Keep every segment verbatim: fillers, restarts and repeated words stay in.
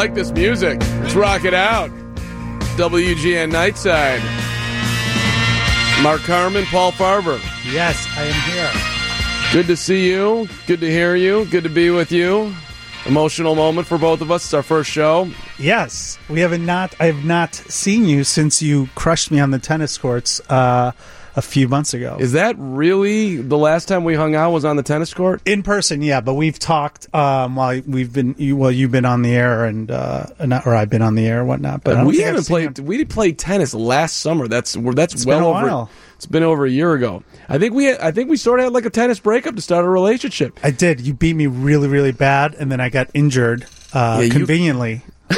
like this music. Let's rock it out. W G N Nightside. Mark Carman, Paul Farber. Yes, I am here. Good to see you. Good to hear you. Good to be with you. Emotional moment for both of us. It's our first show. Yes, we have not. I have not seen you since you crushed me on the tennis courts uh, a few months ago. Is that really the last time we hung out? Was on the tennis court in person? Yeah, but we've talked um, while we've been. You, well, you've been on the air, and uh, not, or I've been on the air, and whatnot. But I don't we think haven't I've seen played. We played tennis last summer. That's that's It's well been a over. while. It's been over a year ago. I think we. I think we sort of had like a tennis breakup to start a relationship. I did. You beat me really, really bad, and then I got injured uh, Yeah, you- conveniently.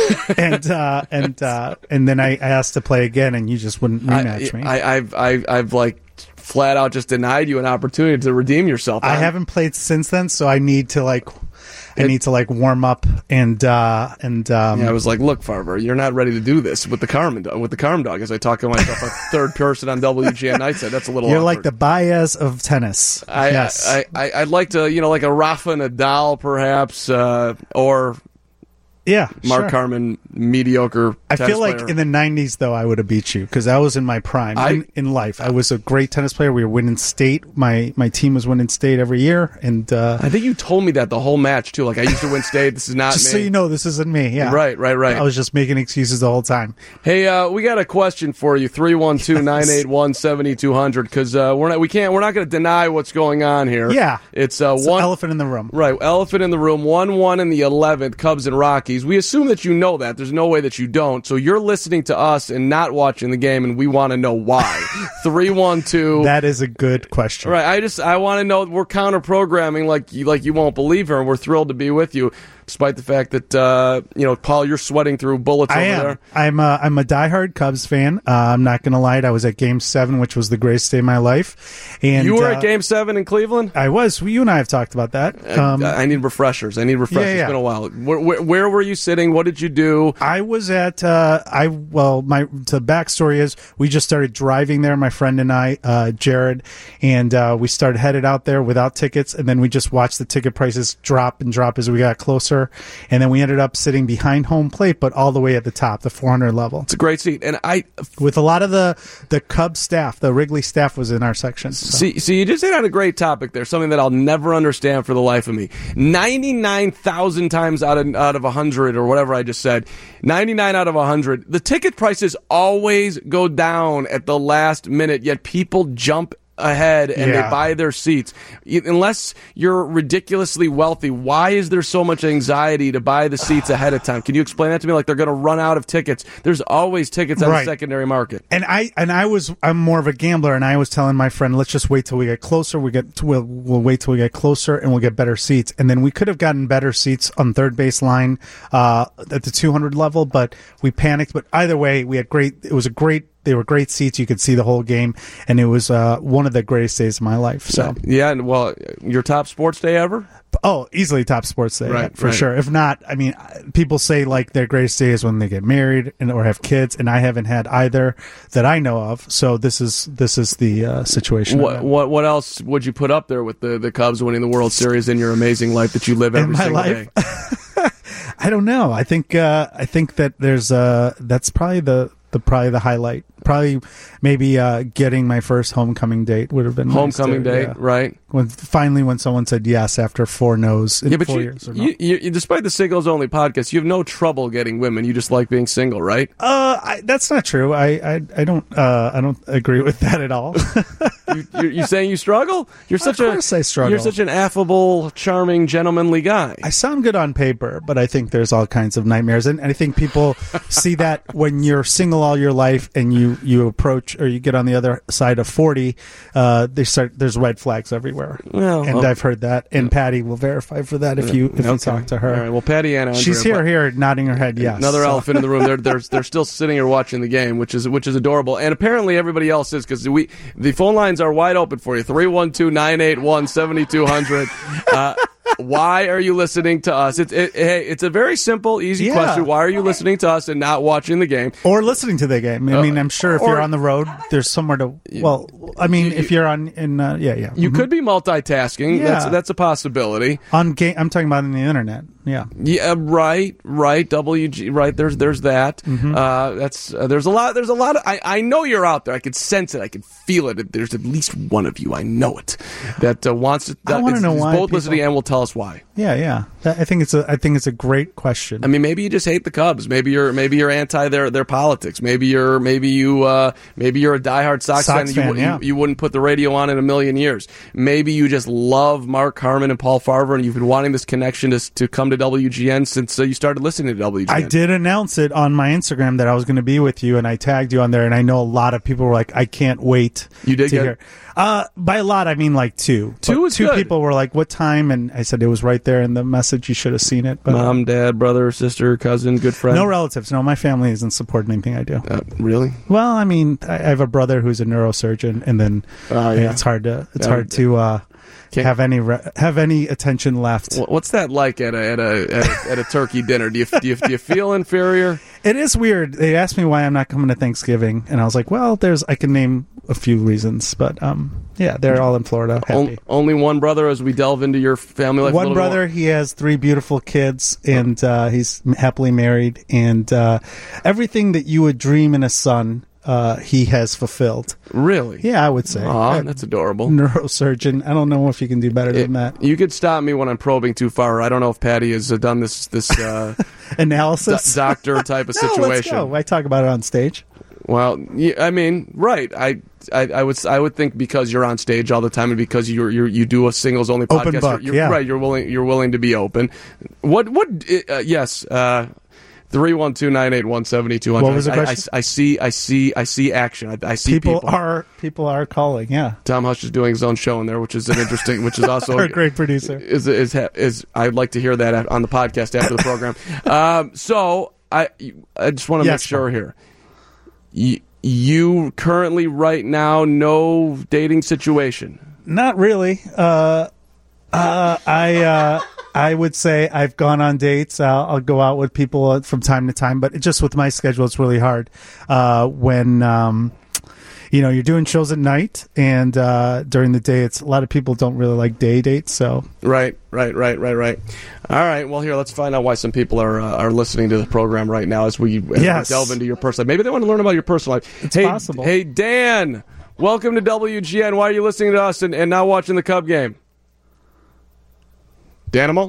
and uh, and uh, and then I asked to play again, and you just wouldn't rematch I, me. I, I've, I've, I've like flat out just denied you an opportunity to redeem yourself. I I'm- haven't played since then, so I need to like, I It- need to like warm up and uh, and um, Yeah, I was like, "Look, Farber, you're not ready to do this with the Carmen dog, with the Carmen dog." As I talk to myself a third person on W G N Nightside, that's a little. you're awkward. like the Baez of tennis. I, yes, I, I, I'd like to, you know, like a Rafa Nadal, perhaps, uh, or yeah, Mark sure. Carmen, mediocre. I tennis feel like player. in the nineties, though, I would have beat you because I was in my prime I- in, in life. I was a great tennis player. We were winning state. My my team was winning state every year, and uh, I think you told me that the whole match too. Like I used to win state. This is not just me. so you know, this isn't me. Yeah, Right, right, right. I was just making excuses the whole time. Hey, uh, we got a question for you. three one two, nine eight one, seven two zero zero because uh, we're not. We can't. We're not going to deny what's going on here. Yeah, it's uh, It's one an elephant in the room. Right, elephant in the room. One one in the eleventh. Cubs and Rockies. We assume that you know that. There's no way that you don't. So you're listening to us and not watching the game, and we want to know why. three one two. That is a good question. Right. I just I want to know. We're counter programming like you like you won't believe her, and we're thrilled to be with you, despite the fact that uh, you know, Paul, you're sweating through bullets I over am. there. I'm a, I'm a diehard Cubs fan. Uh, I'm not going to lie. I was at Game Seven, which was the greatest day of my life. And You were uh, at Game Seven in Cleveland. I was. You and I have talked about that. Um, I, I need refreshers. I need refreshers. Yeah, yeah. It's been a while. Where, where, where were you sitting? What did you do? I was at. Uh, I well, my the backstory is we just started driving there. My friend and I, uh, Jared, and uh, we started headed out there without tickets, and then we just watched the ticket prices drop and drop as we got closer, and then we ended up sitting behind home plate, but all the way at the top, the four hundred level. It's a great seat, and I With a lot of the the Cubs staff, the Wrigley staff was in our section. So. see. See, you just hit on a great topic there. Something that I'll never understand for the life of me. Ninety-nine thousand times out of out of a hundred, or whatever I just said. Ninety-nine out of a hundred. The ticket prices always go down at the last minute. Yet people jump ahead and Yeah. they buy their seats. Y- Unless you're ridiculously wealthy, why is there so much anxiety to buy the seats ahead of time? Can you explain that to me? Like they're going to run out of tickets. There's always tickets on Right. the secondary market. And I and I was I'm more of a gambler, and I was telling my friend, let's just wait till we get closer. We get we'll we'll wait till we get closer, and we'll get better seats. And then we could have gotten better seats on third base line uh, at the two hundred level, but we panicked. But either way, we had great. It was a great. They were great seats. You could see the whole game, and it was uh, one of the greatest days of my life. So Yeah, and well, your top sports day ever? oh, easily top sports day, Right, for right. sure. If not, I mean, people say like their greatest day is when they get married and or have kids, and I haven't had either that I know of. So this is this is the uh, situation. What what what else would you put up there with the, the Cubs winning the World Series in your amazing life that you live every In my single life? day? I don't know. I think uh, I think that there's uh that's probably the, the probably the highlight. Probably maybe uh, getting my first homecoming date would have been nice Homecoming too, date, yeah. right? When finally when someone said yes after four no's in Yeah, but four you, years. Or no. you, you, despite the singles only podcast, you have no trouble getting women. You just like being single, right? Uh, I, that's not true. I, I, I don't uh, I don't agree with that at all. you, you're, you saying you struggle? You're such Of course a I struggle. You're such an affable, charming, gentlemanly guy. I sound good on paper, but I think there's all kinds of nightmares, and, and I think people see that when you're single all your life and you, you approach or you get on the other side of forty, uh, they start there's red flags everywhere. Well, and well, I've heard that, and Patty will verify for that if you if you okay. talk to her. All right. Well, Patty Anna, She's here, here, nodding her head. Yes, Another So- elephant in the room. They're they're they're still sitting here watching the game, which is which is adorable. And apparently everybody else is, because we the phone lines are wide open for you. three one two, nine eight one, seven two zero zero. Uh, why are you listening to us? It's it, hey, it's a very simple, easy Yeah. question. Why are you listening to us and not watching the game? Or listening to the game. I mean, I'm sure if or- you're on the road, there's somewhere to. Well, I mean, if you're on in, uh, yeah, yeah, You Mhm. could be multitasking. Yeah. That's that's a possibility. on game. I'm talking about on the internet. Yeah. Yeah, right, right. W G, right. There's, there's that. Mm-hmm. Uh, that's uh, there's a lot. There's a lot of. I, I know you're out there. I could sense it. I could feel it. There's at least one of you. I know it. That uh, wants to. That I want to know is why. Both people... listening and will tell us why. Yeah, yeah. I think it's a. I think it's a great question. I mean, maybe you just hate the Cubs. Maybe you're. Maybe you're anti their their politics. Maybe you're. Maybe you. Uh, maybe you're a diehard Sox, Sox fan. fan you, yeah. you, you wouldn't put the radio on in a million years. Maybe you just love Mark Harmon and Paul Farver, and you've been wanting this connection to to come to W G N since uh, you started listening to W G N. I did announce it on my Instagram that I was going to be with you, and I tagged you on there. And I know a lot of people were like, "I can't wait." You did to get hear. Uh, by a lot, I mean like two. Two But is two good. people were like, "What time?" And I said it was right there in the message. You should have seen it. But Mom, dad, brother, sister, cousin, good friend. no relatives. No, my family isn't supporting anything I do. Uh, really? Well, I mean, I I have a brother who's a neurosurgeon, and then Oh, yeah. it's hard to it's Yeah. hard to uh, Can't- have any re- have any attention left. Wh- What's that like at a at a at a, at a turkey dinner? Do you do you, do you feel inferior? It is weird. They asked me why I'm not coming to Thanksgiving, and I was like, "Well, there's I can name a few reasons, but um, yeah, they're all in Florida. Happy. On, only one brother as we delve into your family life. a One little brother, more. he has three beautiful kids, and uh, he's happily married, and uh, everything that you would dream in a son, uh, he has fulfilled. Really? Yeah, I would say. Aw, Uh, that's adorable. neurosurgeon. I don't know if you can do better It- than that. you could stop me when I'm probing too far. I don't know if Patty has uh, done this this uh, do- Analysis. doctor type of No, let's situation. go. I talk about it on stage. Well, yeah, I mean, right? I, I, I would, I would think because you're on stage all the time and because you're, you're you do a singles only podcast. Open book, you're, yeah. Right? You're willing, you're willing to be open. What, what? Uh, yes. Uh, Three one two nine eight one seventy two hundred. What was the I, I, question? I see, I see, I see action. I, I see People, people. are people are calling. Yeah, Tom Hush is doing his own show in there, which is an interesting, which is also our great producer. is is is I'd like to hear that on the podcast after the program. um, so I I just want to Yes, make sure here. You, you currently right now no dating situation. Not really. Uh, uh, I uh, I would say I've gone on dates. Uh, I'll go out with people from time to time, but just with my schedule, it's really hard. Uh, when um, you know you're doing shows at night and uh, during the day, it's a lot of people don't really like day dates. So Right, right, right, right, right. All right. Well, here let's find out why some people are uh, are listening to the program right now as we, as Yes. we delve into your personal life. Maybe they want to learn about your personal life. It's hey, possible. Hey, Dan. Welcome to W G N. Why are you listening to us and, and not watching the Cub game? Danimal?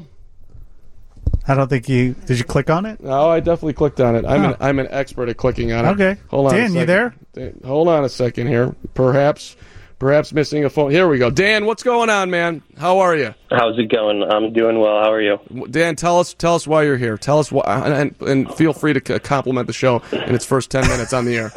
I don't think you did. You click on it? Oh, I definitely clicked on it. I'm Oh. an I'm an expert at clicking on it. Okay. Hold on. a Dan, you second. there? Dan, hold on a second here. Perhaps, perhaps missing a phone. Here we go. Dan, what's going on, man? How are you? How's it going? I'm doing well. How are you? Dan, tell us tell us why you're here. Tell us why, and, and feel free to c- compliment the show in its first ten minutes on the air.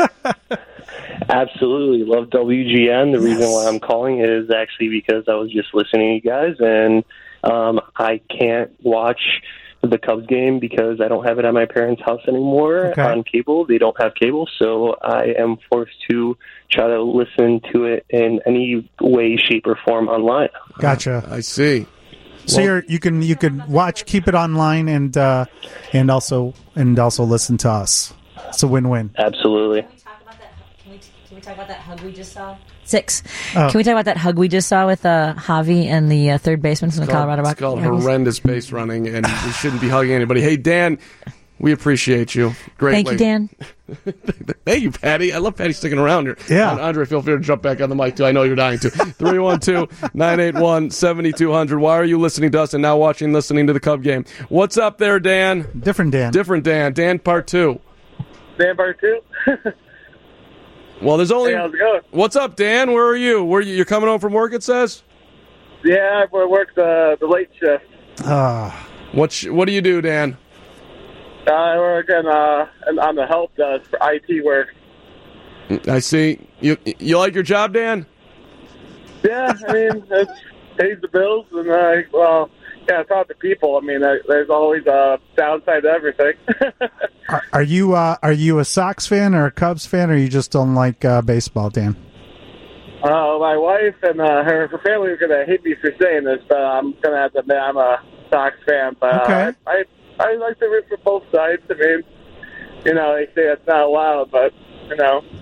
Absolutely. Love W G N. The reason why I'm calling is actually because I was just listening to you guys, and um, I can't watch the Cubs game because I don't have it at my parents' house anymore Okay. on cable. They don't have cable, so I am forced to try to listen to it in any way, shape, or form online. Gotcha. I see. So Well- you're, you can you can watch, keep it online, and uh, and also and also listen to us. It's a win-win. Absolutely. Can we talk about that? Can we, can we talk about that hug we just saw? Six. Oh. Can we talk about that hug we just saw with uh, Javi and the uh, third baseman from the Colorado It's Rock- called Rockies? horrendous base running, and we shouldn't be hugging anybody. Hey, Dan, we appreciate you greatly. Thank you, Dan. Thank you, Patty. I love Patty sticking around here. Yeah. And Andre, feel free to jump back on the mic, too. I know you're dying to. three one two, nine eight one, seven two zero zero. Why are you listening to us and now watching, listening to the Cub game? What's up there, Dan? Different Dan. Different Dan. Dan part two. Dan part two. Well, there's only... Hey, how's it going? What's up, Dan? Where are you? Where you? You're coming home from work, it says? Yeah, I work the the late shift. Ah, What, sh- what do you do, Dan? Uh, I work in, uh, in, on the help desk for I T work. I see. You you like your job, Dan? Yeah, I mean, it pays the bills, and uh, well, yeah, talk to people. I mean, uh, there's always a downside to everything. are, are you uh, are you a Sox fan or a Cubs fan, or you just don't like uh, baseball, Dan? uh, my wife and uh, her, her family are gonna hate me for saying this, but I'm gonna have to admit I'm a Sox fan. But Okay. uh, I I like to root for both sides. I mean, you know, they say it's not allowed, but you know.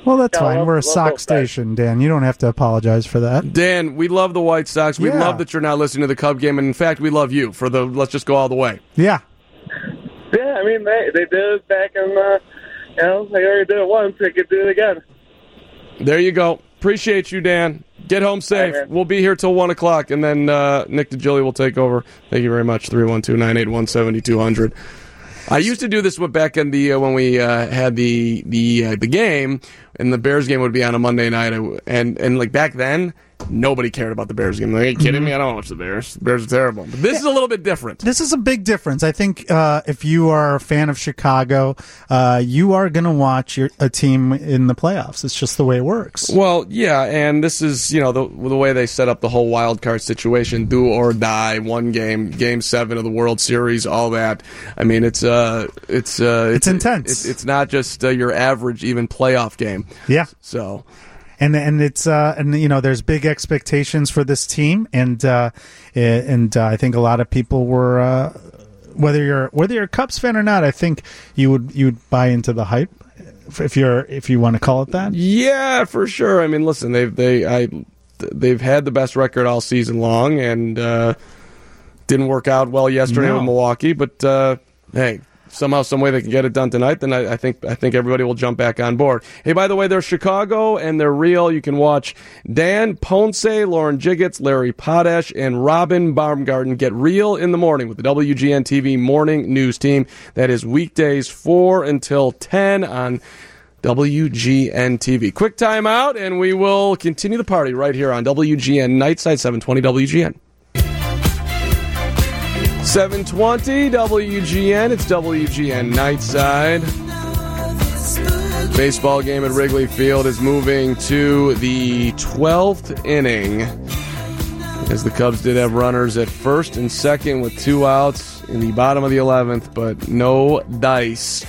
Well, that's Yeah, I fine. love- We're a love sock both sides. station, Dan. You don't have to apologize for that. Dan, we love the White Sox. We Yeah. love that you're not listening to the Cub game, and in fact, we love you for the. Let's just go all the way. Yeah. Yeah, I mean, they they did it back in, uh, you know, they already did it once. They could do it again. There you go. Appreciate you, Dan. Get home safe. All right, man. We'll be here till one o'clock, and then uh, Nick DeGilli will take over. Thank you very much. three one two, nine eight one, seven two zero zero. I used to do this with back in the uh, when we uh, had the the uh, the game, and the Bears game would be on a Monday night, and and like back then, nobody cared about the Bears game. Like, are you kidding me? I don't watch the Bears. The Bears are terrible. But this is a little bit different. This is a big difference. I think uh, if you are a fan of Chicago, uh, you are going to watch your, a team in the playoffs. It's just the way it works. Well, yeah, and this is, you know, the the way they set up the whole wild card situation, do or die, one game, game seven of the World Series, all that. I mean, it's uh, it's uh, It's intense. It's, it's not just uh, your average even playoff game. Yeah. So, And and it's uh and you know there's big expectations for this team, and uh and uh, I think a lot of people were uh, whether you're whether you're a Cubs fan or not, I think you would you would buy into the hype if you're if you want to call it that. yeah, for sure. I mean, listen, they've they I they've had the best record all season long, and uh, didn't work out well yesterday No. with Milwaukee. But uh, hey. Somehow, some way they can get it done tonight, then I, I think I think everybody will jump back on board. Hey, by the way, they're Chicago and they're real. You can watch Dan Ponce, Lauren Jiggets, Larry Potash, and Robin Baumgarten get real in the morning with the W G N T V Morning News Team. That is weekdays four until ten on W G N T V. Quick time out, and we will continue the party right here on W G N Nightside seven twenty W G N. seven twenty W G N, it's W G N Nightside. Baseball game at Wrigley Field is moving to the twelfth inning, as the Cubs did have runners at first and second with two outs in the bottom of the eleventh, but no dice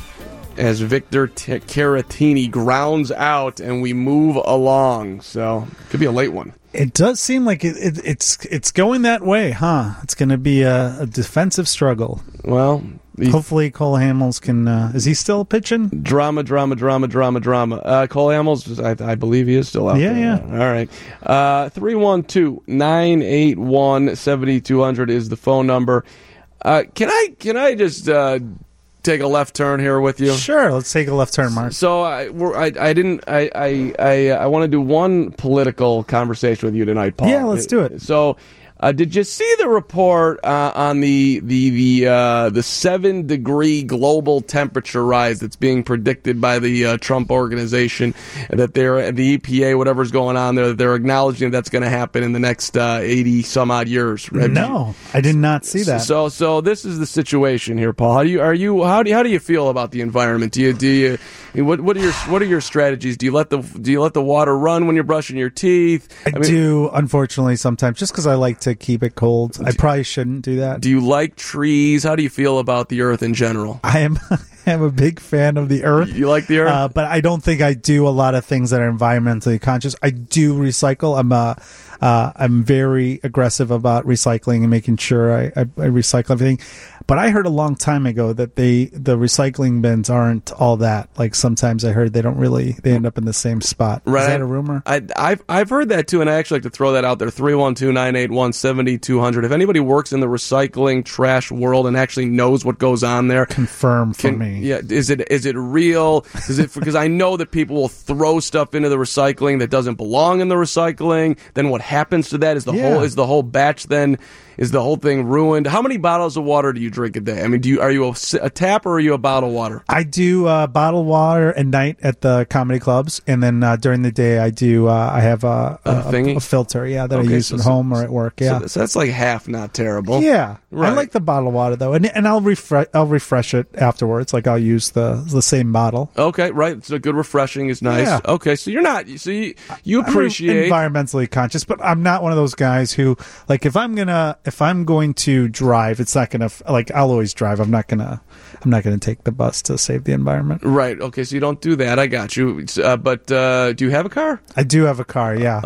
as Victor T- Caratini grounds out and we move along. So, could be a late one. It does seem like it, it, it's it's going that way, huh? It's going to be a, a defensive struggle. Well, the Hopefully, Cole Hamels can. Uh, is he still pitching? drama, drama, drama, drama, drama. Uh, Cole Hamels, I, I believe he is still out Yeah, there. yeah. All right. Uh, three one two, nine eight one, seven two zero zero is the phone number. Uh, can I can I just uh, take a left turn here with you? Sure. Let's take a left turn, Mark. So I, we're, I, I didn't. I, I, I, I want to do one political conversation with you tonight, Paul. Yeah, let's do it. So, uh, did you see the report uh, on the the the uh, the seven degree global temperature rise that's being predicted by the uh, Trump organization? That they're the E P A, whatever's going on there, that they're acknowledging that's going to happen in the next uh, eighty some odd years. Right? No, I did not see that. So, so this is the situation here, Paul. How do you are you how do you, how do you feel about the environment? Do you do you what what are your what are your strategies? Do you let the do you let the water run when you're brushing your teeth? I, mean, do, unfortunately, sometimes, just because I like to keep it cold. I probably shouldn't do that. Do you like trees? How do you feel about the earth in general? I am I am a big fan of the earth. You like the earth? Uh, but I don't think I do a lot of things that are environmentally conscious. I do recycle. I'm uh, uh, I'm very aggressive about recycling and making sure I, I, I recycle everything. But I heard a long time ago that they the recycling bins aren't all that. Like sometimes I heard they don't really they end up in the same spot. Right. Is that a rumor? I, I've I've heard that too, and I actually like to throw that out there. three one two, nine eight one, seven two zero zero. If anybody works in the recycling trash world and actually knows what goes on there, Confirm for Can, me. Yeah, is it is it real? Is it because I know that people will throw stuff into the recycling that doesn't belong in the recycling? Then what happens to that? Is the Yeah. whole is the whole batch then is the whole thing ruined? How many bottles of water do you drink a day? I mean, do you are you a, a tap or are you a bottle of water? I do uh, bottled water at night at the comedy clubs, and then uh, during the day I do. Uh, I have a, a, A thingy? a, a filter, yeah, that Okay, I use so- at so- home or at work. Yeah, So, so that's like half not terrible. yeah. Right. I like the bottled water though, and and I'll refresh. I'll refresh it afterwards. Like I'll use the the same bottle. Okay, right. So good refreshing is nice. Yeah. Okay, so you're not. So you, you I'm appreciate. environmentally conscious, but I'm not one of those guys who, like, if I'm gonna, if I'm going to drive, it's not gonna, like, I'll always drive. I'm not gonna, I'm not gonna take the bus to save the environment. Right. Okay. So you don't do that. I got you. Uh, but uh, do you have a car? I do have a car, yeah. Okay.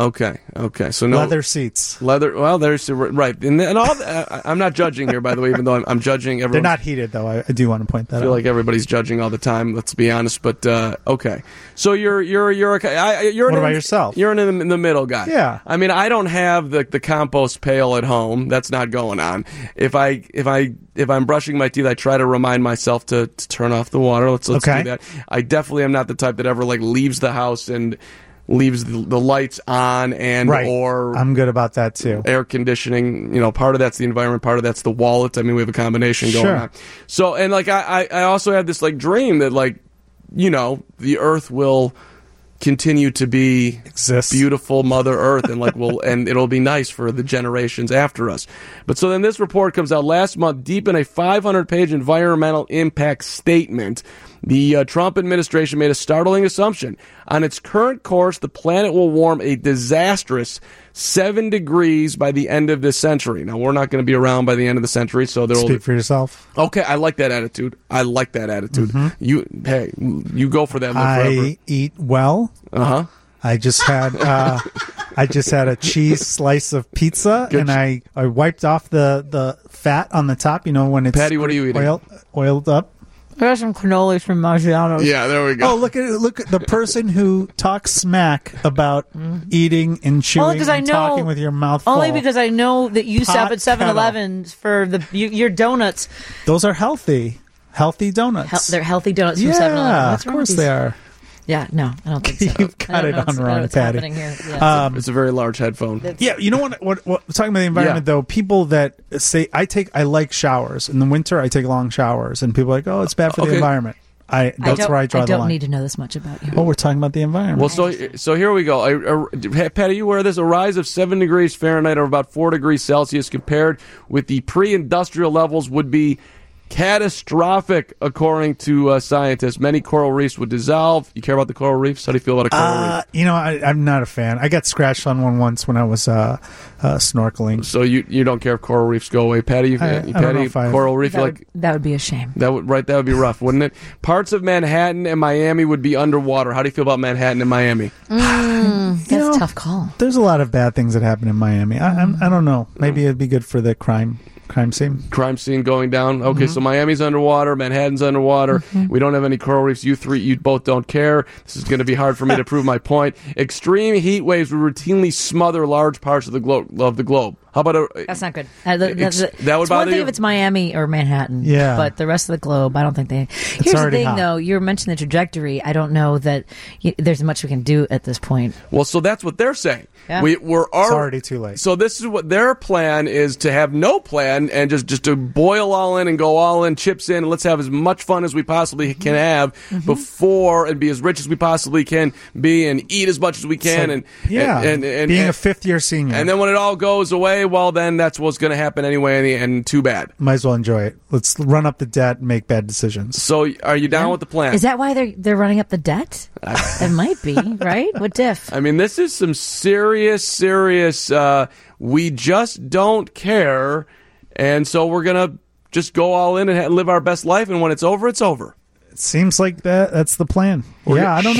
Okay, so no leather seats. Leather. Well, there's right, and, and all. Uh, I'm not judging here, by the way, even though I'm, I'm judging everyone. They're not heated, though. I, I do want to point that out. I feel out. like everybody's judging all the time. Let's be honest, but uh, okay. So you're you're you're a, I, you're what an, about yourself? You're in the, in the middle guy. Yeah. I mean, I don't have the the compost pail at home. That's not going on. If I if I if I'm brushing my teeth, I try to remind myself to, to turn off the water. Let's let's okay. do that. I definitely am not the type that ever like leaves the house and leaves the, the lights on and right. or I'm good about that too. Air conditioning, you know, part of that's the environment, part of that's the wallet. I mean, we have a combination going sure. on. So, and like I, I also have this like dream that like, you know, the Earth will continue to be Exist. beautiful Mother Earth, and like will and it'll be nice for the generations after us. But so then this report comes out last month, deep in a five hundred page environmental impact statement. The uh, Trump administration made a startling assumption. On its current course, the planet will warm a disastrous seven degrees by the end of this century. Now, we're not going to be around by the end of the century, so there will Speak for yourself. Okay, I like that attitude. I like that attitude. Mm-hmm. You, hey, you go for that. I eat well. Uh huh. I just had uh, I just had a cheese slice of pizza, Good. and I, I wiped off the, the fat on the top. You know when it's Patty, what are you eating? Oiled, oiled up. I got some cannolis from Maggiano's. Yeah, there we go. Oh, look at look at the person who talks smack about eating and chewing and I know, talking with your mouth full. Only because I know that you Hot stop at seven eleven for the you, your donuts. Those are healthy, healthy donuts. He- they're healthy donuts yeah, from seven eleven. What's of course they are. Yeah, no, I don't think so. You've got it on wrong, Patty. Yeah. Um, it's a very large headphone. Yeah, you know what? What, what talking about the environment yeah. though, people that say I take, I like showers in the winter. I take long showers, and people are like, oh, it's bad for okay. the environment. I that's I where I draw I the line. I don't need to know this much about you. Well, we're talking about the environment. Well, so so here we go. I, I, Patty, you aware of this? A rise of seven degrees Fahrenheit or about four degrees Celsius compared with the pre-industrial levels would be catastrophic, according to uh, scientists. Many coral reefs would dissolve. You care about the coral reefs? How do you feel about a coral uh, reef? You know, I, I'm not a fan. I got scratched on one once when I was uh, uh, snorkeling. So you you don't care if coral reefs go away, Patty? You, I, Patty, I don't know if I, coral reef, that like would, that would be a shame. That would right. That would be rough, wouldn't it? Parts of Manhattan and Miami would be underwater. How do you feel about Manhattan and Miami? Mm, that's know, a tough call. There's a lot of bad things that happen in Miami. I, I'm, I don't know. Maybe it'd be good for the crime. Crime scene. Crime scene going down. Okay, mm-hmm. so Miami's underwater, Manhattan's underwater. Mm-hmm. We don't have any coral reefs. You three, you both don't care. This is going to be hard for me to prove my point. Extreme heat waves would routinely smother large parts of the globe. Of the globe. How about a? That's not good. Uh, the, the, ex- the, that would it's bother one thing you? if it's Miami or Manhattan. Yeah, but the rest of the globe, I don't think they. It's Here's the thing, hot. though. You're mentioning the trajectory. I don't know that y- there's much we can do at this point. Well, so that's what they're saying. Yeah. We, we're al- it's already too late. So this is what their plan is: to have no plan and just just to boil all in and go all in, chips in, and let's have as much fun as we possibly can have mm-hmm. before and be as rich as we possibly can be and eat as much as we can so, and yeah, and, and, and being and, a fifth year senior. And then when it all goes away, well, then that's what's going to happen anyway, and too bad. Might as well enjoy it. Let's run up the debt and make bad decisions. So, are you down yeah. with the plan? Is that why they're they're running up the debt? It might be, right? What diff? I mean, this is some serious, serious. Uh, we just don't care, and so we're gonna just go all in and ha- live our best life. And when it's over, it's over. It seems like that. That's the plan. We're yeah, I don't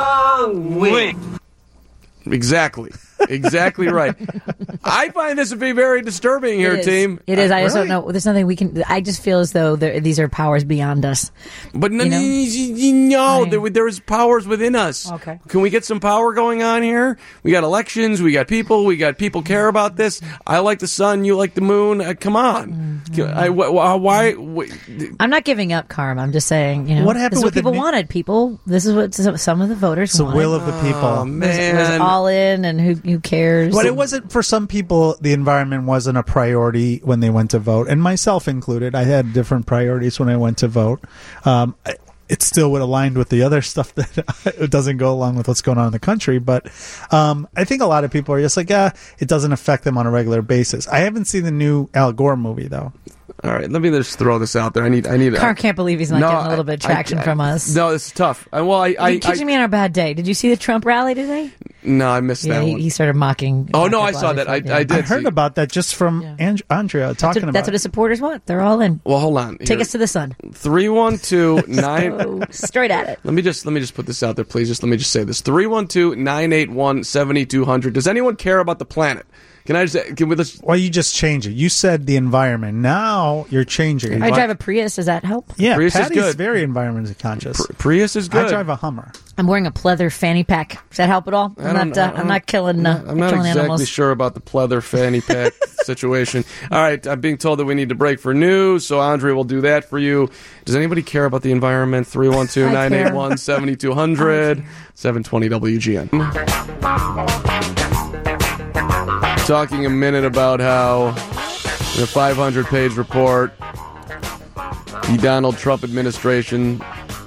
know. Wait. Exactly. Exactly right. I find this to be very disturbing here, it is. team. It is. Uh, I just really? don't know. There's nothing we can. I just feel as though these are powers beyond us. But no, you know? you know, there, there's powers within us. Okay. Can we get some power going on here? We got elections. We got people. We got people care about this. I like the sun. You like the moon. Uh, come on. Mm-hmm. I, why? why why I'm not giving up, Carm. I'm just saying. You know, what happened this is with what people the, wanted. People. This is what some of the voters it's wanted. The will of the people. Oh, man. Was, was all in, and who who cares? But it wasn't for some people. The environment wasn't a priority when they went to vote, and myself included. I had different priorities when I went to vote. Um, it still would aligned with the other stuff that it doesn't go along with what's going on in the country. But um, I think a lot of people are just like, ah, it doesn't affect them on a regular basis. I haven't seen the new Al Gore movie though. All right, let me just throw this out there. I need, I need. Carr can't believe he's not no, getting a little bit of traction I, I, from us. No, it's tough. I, well, I, I, You're catching me on a bad day. Did you see the Trump rally today? No, I missed Yeah, that he, one. he started mocking. Oh, no, Doctor I saw Blasey that. for I- it, I yeah. did. I heard see. about that just from Yeah. And- Andrea That's talking what, about that's what it. his supporters want. They're all in. Well, hold on. Take us to the sun. three one two nine Oh, straight at it. Let me just let me just put this out there, please. Just let me just say this: three one two nine eight one seventy two hundred. Does anyone care about the planet? Can I just can we just Well, you just change it. You said the environment. Now you're changing it. I drive a Prius. Does that help? Yeah, Prius is Patty's good. very environmentally conscious. Pri- Prius is good. I drive a Hummer. I'm wearing a pleather fanny pack. Does that help at all? I I'm don't not. know. Uh, I'm not killing. Uh, I'm not killing exactly animals. sure about the pleather fanny pack situation. All right, I'm being told that we need to break for news, so Andre will do that for you. Does anybody care about the environment? three one two nine eight one seven two zero zero, seven twenty W G N. Talking a minute about how in a five hundred page report, the Donald Trump administration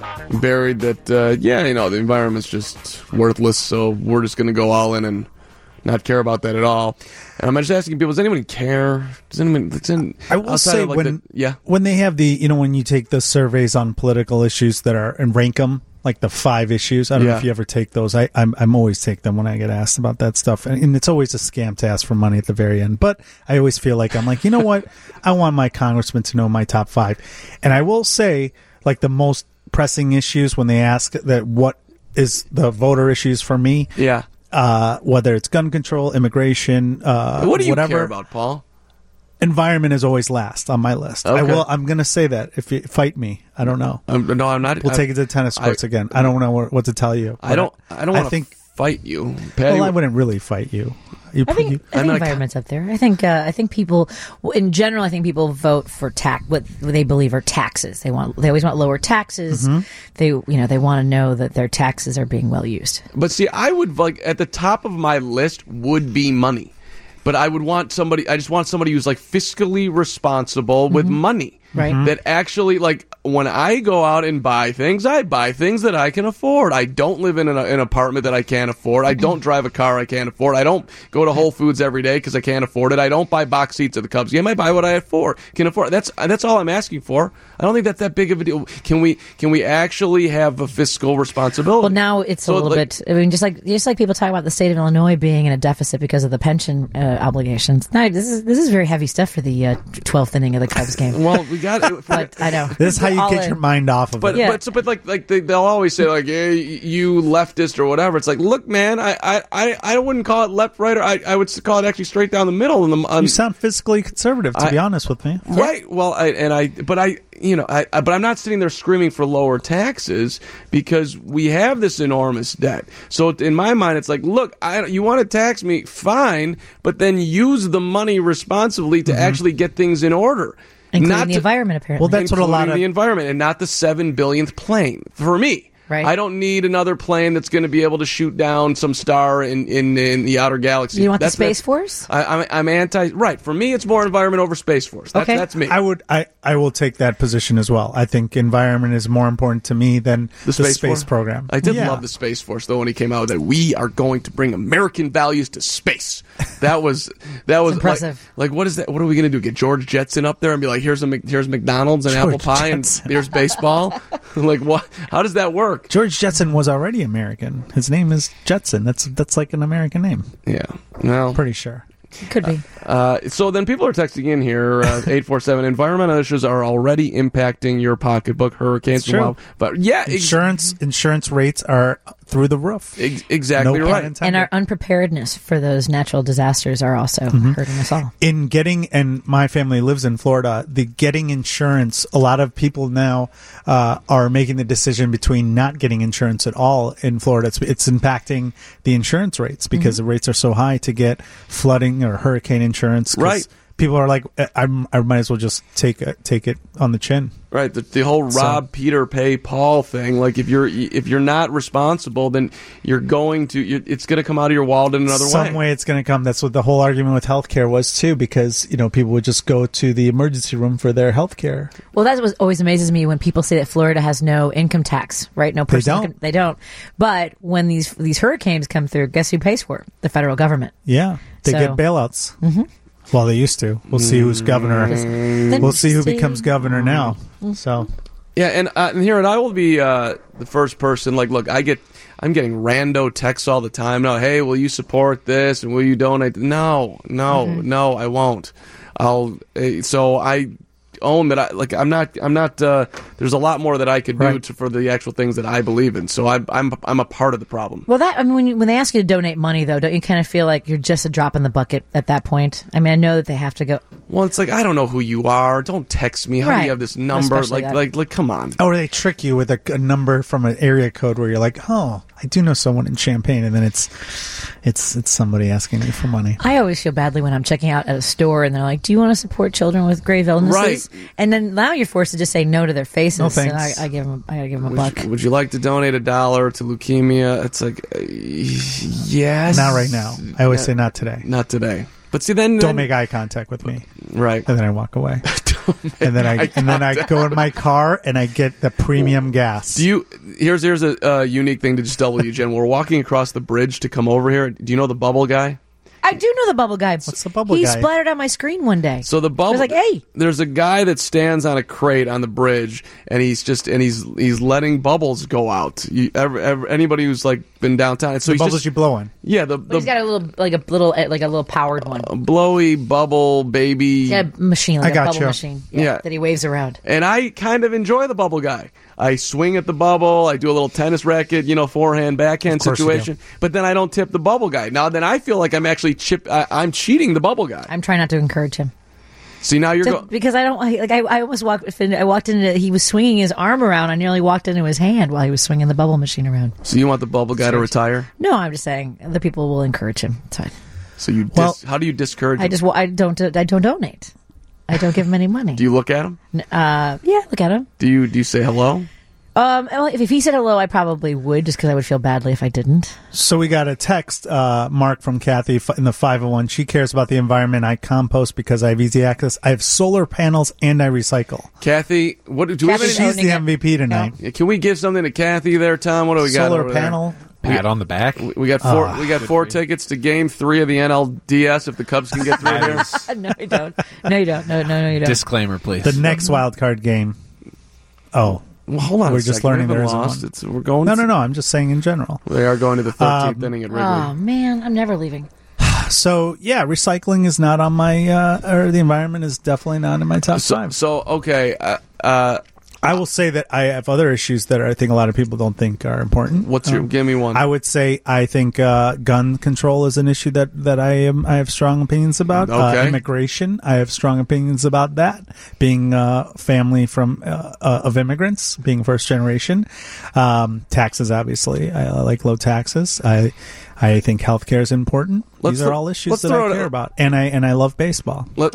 buried that, uh, yeah, you know, the environment's just worthless, so we're just going to go all in and not care about that at all. And I'm just asking people, does anyone care? Does anyone... Does anyone I will outside say of, like, when the, yeah. when they have the you know when you take the surveys on political issues that are and rank them like the five issues. I don't know Yeah. if you ever take those. I I'm, I'm always take them when I get asked about that stuff, and, and it's always a scam to ask for money at the very end. But I always feel like I'm like you know what I want my congressman to know my top five, and I will say like the most pressing issues when they ask that what is the voter issues for me. Yeah. Uh, whether it's gun control, immigration, uh, What do you whatever. care about, Paul? Environment is always last on my list. I Okay. will. I'm going to say that if you fight me, I don't know. Um, no, I'm not... We'll I, take it to tennis courts I- again. I don't know what, what to tell you. I don't... I don't want to think. fight you. Patty, Well, I wouldn't really fight you. You, I think, you I I'm think not- environment's up there. I think uh, I think people, in general, I think people vote for tax what they believe are taxes. They want they always want lower taxes. Mm-hmm. They you know they want to know that their taxes are being well used. But see, I would like at the top of my list would be money. But I would want somebody. I just want somebody who's like fiscally responsible with money. Right. Mm-hmm. Mhm. That actually, like, when I go out and buy things, I buy things that I can afford. I don't live in an, an apartment that I can't afford. I don't drive a car I can't afford. I don't go to Whole Foods every day because I can't afford it. I don't buy box seats at the Cubs game. I buy what I afford, can afford. That's that's all I'm asking for. I don't think that's that big of a deal. Can we can we actually have a fiscal responsibility? Well, now it's So, a little like- bit. I mean, just like just like people talk about the state of Illinois being in a deficit because of the pension uh, obligations. No, this is this is very heavy stuff for the uh, twelfth inning of the Cubs game. Well, we got. But I know this is how you All get in. your mind off of But it. Yeah. but so, but like like they, they'll always say like, hey, you leftist or whatever. It's like, look, man, I I, I, I wouldn't call it left right or I, I would call it actually straight down the middle. In the on, You sound fiscally conservative, to I- be honest with me. right. Well, I and I but I you know I, I but I'm not sitting there screaming for lower taxes because we have this enormous debt. So in my mind, it's like, look, I you want to tax me, fine, but then use the money responsibly to actually get things in order. including Not the to- environment. Apparently, Well, that's what a lot including of- the environment and not the seven billionth plane for me. Right. I don't need another plane that's going to be able to shoot down some star in, in, in the outer galaxy. you want That's- the space that's- force. I, I'm, I'm anti. Right. For me, it's more environment over space force. That's, Okay. that's me. I would. I, I will take that position as well. I think environment is more important to me than the space, Force? program. I did Yeah. love the Space Force though when he came out with that. We are going to bring American values to space. That was that was impressive. Like, like what is that? What are we going to do? Get George Jetson up there and be like, here's a Mc- here's McDonald's and George apple pie Jetson. and here's baseball. Like what? How does that work? George Jetson was already American. His name is Jetson. That's that's like an American name. Yeah. Well, Pretty sure. Could be. Uh, so then people are texting in here, uh, eight four seven, environmental issues are already impacting your pocketbook, hurricanes, It's true. wild- but yeah, ex- Insurance insurance rates are through the roof. ex- exactly No pun right. intended. And our unpreparedness for those natural disasters are also Mm-hmm. hurting us all. In getting, and my family lives in Florida, the getting insurance, a lot of people now uh, are making the decision between not getting insurance at all in Florida. It's, it's impacting the insurance rates because the rates are so high to get flooding or hurricane insurance. 'cause Right. People are like, I, I might as well just take it, take it on the chin. Right, the, the whole So- rob Peter pay Paul thing. Like if you're if you're not responsible, then you're going to you're, it's going to come out of your wallet in another Some way it's going to come. That's what the whole argument with healthcare was too, because you know people would just go to the emergency room for their healthcare. Well, that's what always amazes me when people say that Florida has no income tax, right? No personal don't. income. They don't. But when these these hurricanes come through, guess who pays for it? The federal government. Yeah, they So- get bailouts. Mm-hmm. Well, they used to. We'll see who's governor. We'll see who becomes governor now. So Yeah, and uh, and here, and I will be uh, the first person. Like, look, I get, I'm getting rando texts all the time. No, hey, will you support this and will you donate? No, no, mm-hmm. no, I won't. I'll. So I own that. I like. I'm not. I'm not. Uh, there's a lot more that I could do Right. to, for the actual things that I believe in. So I, I'm. I'm a part of the problem. Well, that I mean, when you, when they ask you to donate money, though, don't you kind of feel like you're just a drop in the bucket at that point? I mean, I know that they have to go. Well, it's like I don't know who you are. Don't text me. How do Right. you have this number? Especially Like, that. like, like. Come on. Or they trick you with a, a number from an area code where you're like, oh, I do know someone in Champaign, and then it's it's it's somebody asking you for money. I always feel badly when I'm checking out at a store and they're like, "Do you want to support children with grave illnesses?" Right. And then now you're forced to just say no to their faces. No thanks. And I, I give them. I gotta give them a Would buck. you, would you like to donate a dollar to leukemia? It's like, uh, yes. Not right now. I always say not today. Not today. But see, then Don't then- make eye contact with me. right. And then I walk away. and then I and then I go in my car and I get the premium gas. Do you? Here's here's a uh, unique thing to just double you, Jen. We're walking across the bridge to come over here. Do you know the bubble guy? I do know the bubble guy. What's the bubble he guy? He splattered on my screen one day. So the bubble. I was like, "Hey." There's a guy that stands on a crate on the bridge, and he's just and he's he's letting bubbles go out. You, ever, ever, anybody who's like been downtown, and so the he's bubbles just, you blow on. yeah, the, But he's the got a little, like a little, like a little powered one. blowy bubble baby. He's got a machine, like I a got bubble you. machine. Yeah. That he waves around. And I kind of enjoy the bubble guy. I swing at the bubble. I do a little tennis racket, you know, forehand, backhand Of course you do. situation. But then I don't tip the bubble guy. Now then, I feel like I'm actually chip. I, I'm cheating the bubble guy. I'm trying not to encourage him. See, now you're To- going. because I don't like. I, I almost walked. I walked into. He was swinging his arm around. I nearly walked into his hand while he was swinging the bubble machine around. So you want the bubble guy to retire? No, I'm just saying other people will encourage him. It's fine. So you dis- Well- how do you discourage? I him? just. I don't. I don't donate. I don't give him any money. Do you look at him? Uh, yeah, look at him. Do you do you say hello? Um, well, if, if he said hello, I probably would, just because I would feel badly if I didn't. So we got a text, uh, Mark, from Kathy f- in the five oh one. She cares about the environment. I compost because I have easy access. I have solar panels and I recycle. Kathy, what do we have? Kathy's Any, She's the owning it. M V P tonight. Yeah, can we give something to Kathy there, Tom? What do we got? Solar over there? panel. Pat on the back. We- We got four. Ah, we got four tickets to Game Three of the N L D S if the Cubs can get through That here. is- no, you don't. No, you don't. No, no, no, you don't. Disclaimer, please. The next wild card game. Oh. Well, hold on. We're a just second. learning We haven't there isn't lost. one. It's, we're going. No, to- no, no. I'm just saying in general. They are going to the thirteenth Um, inning at Wrigley. Oh man, I'm never leaving. So, yeah, recycling is not on my, uh, or the environment is definitely not in my top so, five. so okay. Uh, uh, I will say that I have other issues that I think a lot of people don't think are important. what's your? Um, give me one. I would say I think uh, gun control is an issue that, that I am I have strong opinions about. Okay. Uh, immigration, I have strong opinions about that. Being uh, family from uh, uh, of immigrants, being first generation, um, taxes obviously I, I like low taxes. I I think healthcare is important. Let's These are thro- all issues let's that throw I it- care about, and I and I love baseball. Let-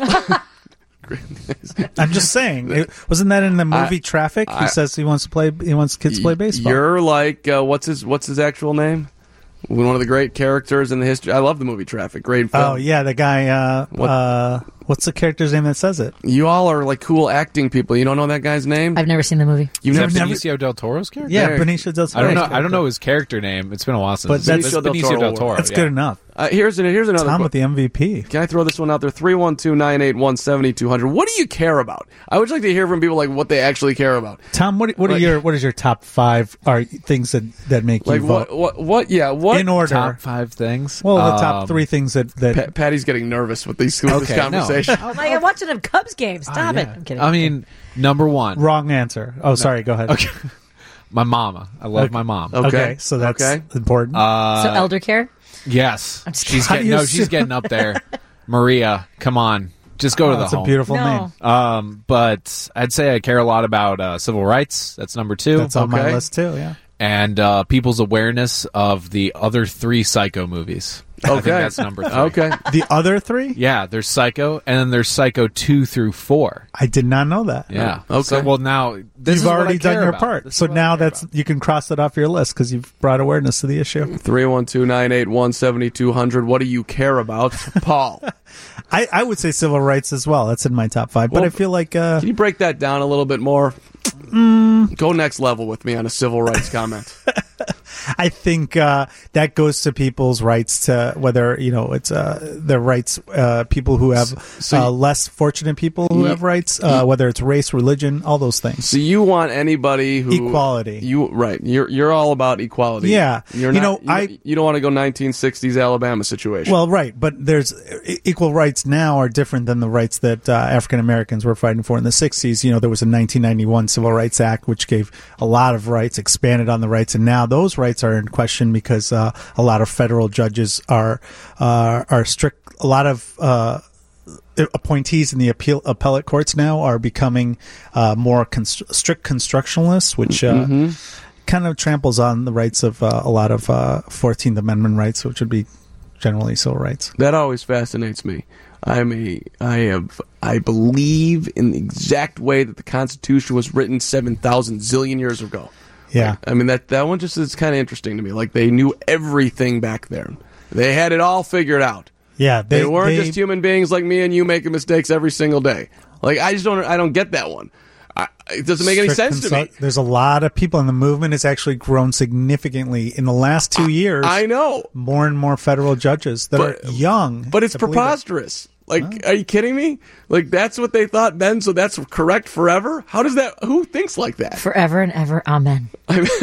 I'm just saying, it, wasn't that in the movie I- Traffic? He I- says he wants to play. He wants kids to play baseball. You're like uh, what's his what's his actual name? One of the great characters in the history. I love the movie Traffic. Great film. Oh yeah, the guy. Uh, What- uh, what's the character's name that says it? You all are like cool acting people. You don't know that guy's name? I've never seen the movie. You've Is never, that never Benicio del Toro's character? Yeah, There. Benicio del Toro. I don't know. I don't know his character name. It's been a while since. But that's- Benicio, Benicio del Toro. That's yeah. good enough. Uh, here's an, here's another. Tom que- with the M V P. Can I throw this one out there? three one two, nine eight one, seven two zero zero. What do you care about? I would like to hear from people like what they actually care about. Tom, what what are Like- your what is your top five are things that, that make Like you what, vote what? What? Yeah. What? in order? Top five things. Well, the top Um, three things that that Pa- Patty's getting nervous with these with this Okay, no. conversation. Oh my god, watching a Cubs game. Stop oh, it. yeah. I'm kidding. I mean, number one, wrong answer. Oh, sorry. Go ahead. Okay. my mama. I love Okay. my mom. Okay. Okay, so that's Okay. important. Uh, so elder care. yes, I'm just she's kidding. getting How do no, you she's assume- getting up there. Maria, come on, just go Oh, to the that's a home. beautiful No. name. Um, but I'd say I care a lot about uh, civil rights. That's number two. That's on my Okay. list too. Yeah. and uh, people's awareness of the other three Psycho movies. I think Okay. that's number three. Okay. The other three, Yeah, there's Psycho, and then there's Psycho two through four. I did not know that. Yeah. Okay. So, well, now this You've is what already I care done your about. part. This is So what I now care that's about. you can cross it off your list because you've brought awareness to the issue. three one two, nine eight one, seven two zero zero. What do you care about? Paul. I, I would say civil rights as well. That's in my top five. But Well, I feel like uh, Can you break that down a little bit more? Mm. Go next level with me on a civil rights comment. I think uh, that goes to people's rights to whether you know it's uh, their rights. Uh, people who have so uh, you, less fortunate people who you, have rights, uh, you, whether it's race, religion, all those things. So you want anybody who equality? You right? You're you're all about equality. Yeah. You're you not, know, you, I you don't want to go nineteen sixties Alabama situation. Well, right, but there's equal rights now are different than the rights that uh, African Americans were fighting for in the sixties. You know, there was a nineteen ninety-one Civil Rights Act which gave a lot of rights, expanded on the rights, and now those rights are in question because uh, a lot of federal judges are uh, are strict. A lot of uh, appointees in the appeal appellate courts now are becoming uh, more const- strict constructionalists, which uh, mm-hmm. kind of tramples on the rights of uh, a lot of uh, fourteenth Amendment rights, which would be generally civil rights. That always fascinates me. I'm a, I have, I believe in the exact way that the Constitution was written seven thousand zillion years ago. Yeah. Like, I mean, that, that one just is kind of interesting to me. Like, they knew everything back there. They had it all figured out. Yeah. They, They, weren't they, just human beings like me and you making mistakes every single day. Like, I just don't, I don't get that one. I, it doesn't make any sense to me. There's a lot of people, and the movement has actually grown significantly in the last two years. I know. More and more federal judges that But- are young. But it's to believe it. preposterous. Like, are you kidding me? Like, that's what they thought then, so that's correct forever? How does that, who thinks like that? Forever and ever, amen. I mean,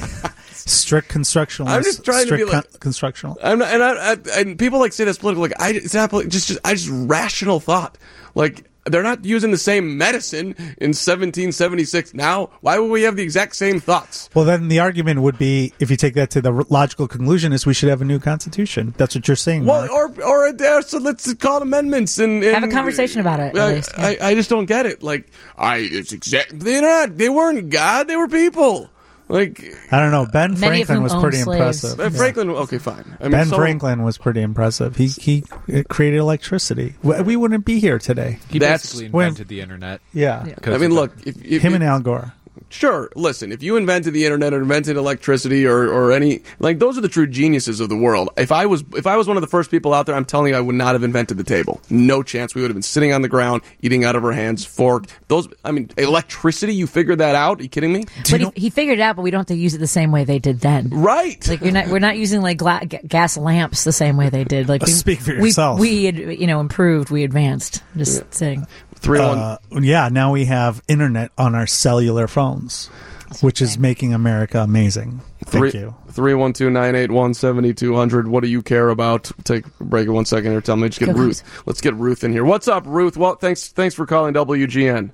Strict constructionalist. I'm just trying to strict be like- con- constructional. I'm not, and, I, I, and people like say that's political. Like, I, it's not politi- just, just, I just rational thought. Like, they're not using the same medicine in seventeen seventy-six now. Why would we have the exact same thoughts? Well, then the argument would be, if you take that to the r- logical conclusion, is we should have a new constitution. That's what you're saying, Well, Mark. or or uh, so let's call it amendments and, and Have a conversation about it, at I, least, yeah. I, I just don't get it. Like, I it's exact. They're not. They weren't God. They were people. Like, I don't know. Ben Many of Franklin whom was owned pretty slaves. impressive. uh, Franklin. Okay, fine. I mean, Ben so- Franklin was pretty impressive. He he created electricity. We we wouldn't be here today. He That's- basically when- invented the internet. Yeah. I mean, look. If, if, Him if, and Al Gore. Sure, listen, if you invented the internet or invented electricity or, or any, like, those are the true geniuses of the world. If I was if I was one of the first people out there, I'm telling you, I would not have invented the table. No chance. We would have been sitting on the ground, eating out of our hands, fork. Those, I mean, electricity, you figured that out? Are you kidding me? But he, he figured it out, but we don't have to use it the same way they did then. Right. Like you're not, we're not using like gla- g- gas lamps the same way they did. Like we, Speak for we- yourself. We, had, you know, improved, we advanced. Just saying. Three one. Uh, yeah, now we have internet on our cellular phones, which is making America amazing. Thank Three, you. three one two, nine eight one, seven two zero zero. What do you care about? Take a break in one second here. Tell me. Just get Go Ruth. ahead. Let's get Ruth in here. What's up, Ruth? Well, thanks thanks for calling W G N.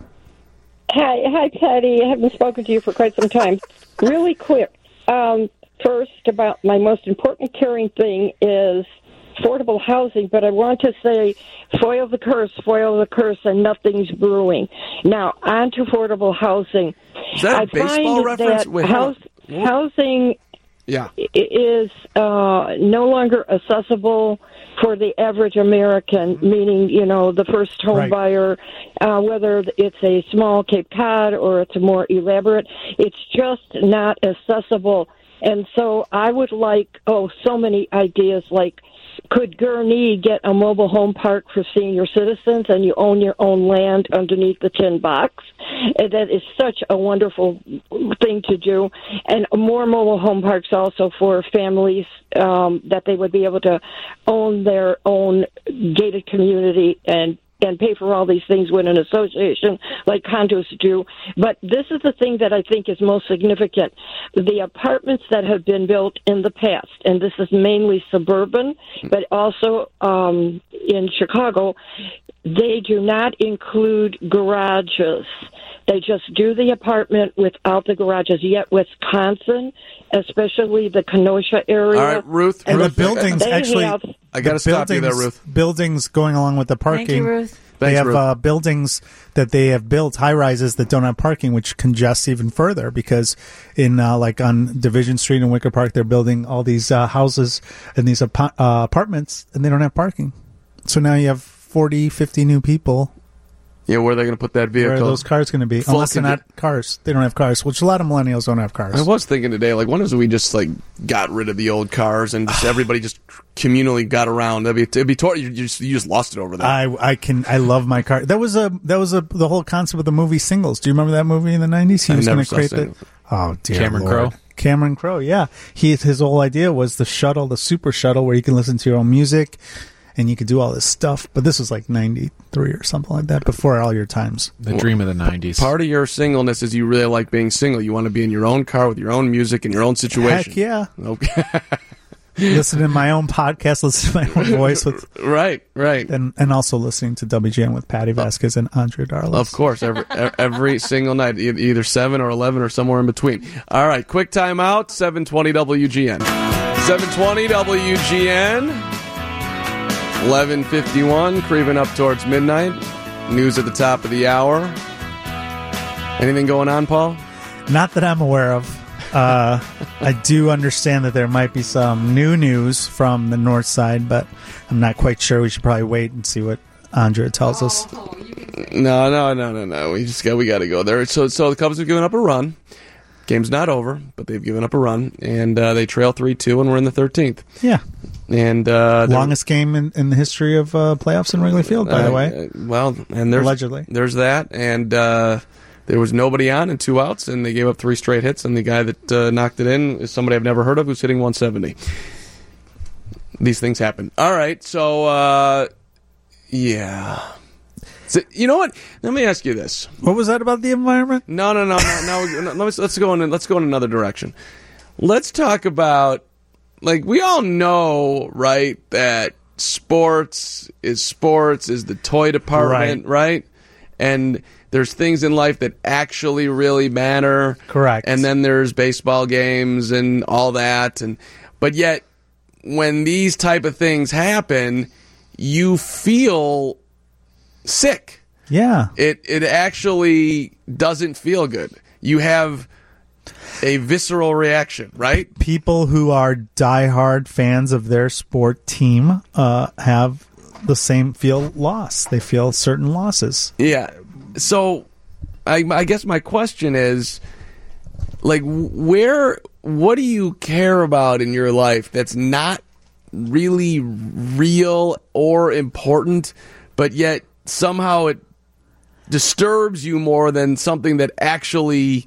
Hi, hi, Patty. I haven't spoken to you for quite some time. Really quick. Um, first, about my most important caring thing is affordable housing, but I want to say foil the curse, foil the curse, and nothing's brewing. Now, on to affordable housing. Is that a I baseball find reference? that Wait, hold house, on. housing Yeah. is uh, no longer accessible for the average American, meaning, you know, the first home Right. buyer, uh, whether it's a small Cape Cod or it's a more elaborate, it's just not accessible. And so I would like, oh, so many ideas like, could Gurnee get a mobile home park for senior citizens and you own your own land underneath the tin box? And that is such a wonderful thing to do. And more mobile home parks also for families um, that they would be able to own their own gated community and and pay for all these things with an association like condos do. But this is the thing that I think is most significant. The apartments that have been built in the past, and this is mainly suburban, but also um, in Chicago, they do not include garages. They just do the apartment without the garages. Yet Wisconsin, especially the Kenosha area, All right, Ruth. And the Ruth, buildings they actually. have- I got to the stop you there, buildings- Ruth. Buildings going along with the parking. Thank you, Ruth. They Thanks, have Ruth. uh, buildings that they have built, high rises that don't have parking, which congests even further because in uh, like on Division Street in Wicker Park, they're building all these uh, houses and these ap- uh, apartments, and they don't have parking. So now you have forty, fifty new people. Yeah, where are they going to put that Where vehicle? are those cars going to be? Full Unless they're conge- not cars. They don't have cars, which a lot of millennials don't have cars. I was thinking today, like, when is we just like got rid of the old cars and just everybody just communally got around? That'd be, it'd be tor- you just you just lost it over there. I I can I love my car. That was a that was a the whole concept of the movie Singles. Do you remember that movie in the nineties? He I was never going to saw create Singles. the. Oh dear Cameron Lord. Crowe? Cameron Crowe, yeah. He his whole idea was the shuttle, the super shuttle, where you can listen to your own music and you could do all this stuff. But this was like ninety-three or something like that, before all your times. The dream of the nineties. Part of your singleness is you really like being single. You want to be in your own car with your own music and your own situation. Heck yeah. Okay. Listening to my own podcast, listening to my own voice, with right, right. and and also listening to W G N with Patty Vasquez and Andre Darlis. Of course, every every single night, e- either seven or eleven or somewhere in between. All right, quick timeout. Seven twenty W G N. Seven twenty W G N. Eleven fifty one, creeping up towards midnight. News at the top of the hour. Anything going on, Paul? Not that I'm aware of. Uh, I do understand that there might be some new news from the north side, but I'm not quite sure. We should probably wait and see what Andrea tells us. No, no, no, no, no. We just got we got to go there. So, so the Cubs have given up a run. Game's not over, but they've given up a run, and uh, they trail three two, and we're in the thirteenth. Yeah, and uh, longest game in, in the history of uh, playoffs in Wrigley Field, by uh, the way. Uh, well, and there's allegedly there's that, and. Uh, There was nobody on and two outs, and they gave up three straight hits, and the guy that uh, knocked it in is somebody I've never heard of who's hitting one seventy. These things happen. All right, so, uh, yeah. So, you know what? Let me ask you this. What was that about the environment? No, no, no, no, no. no let's, let's, go in, let's go in another direction. Let's talk about, like, we all know, right, that sports is sports, is the toy department, right? right? And there's things in life that actually really matter. Correct. And then there's baseball games and all that. And but yet, when these type of things happen, you feel sick. Yeah. It it actually doesn't feel good. You have a visceral reaction, right? People who are diehard fans of their sport team uh, have the same feel loss. They feel certain losses. Yeah. So, I, I guess my question is, like, where, what do you care about in your life that's not really real or important, but yet somehow it disturbs you more than something that actually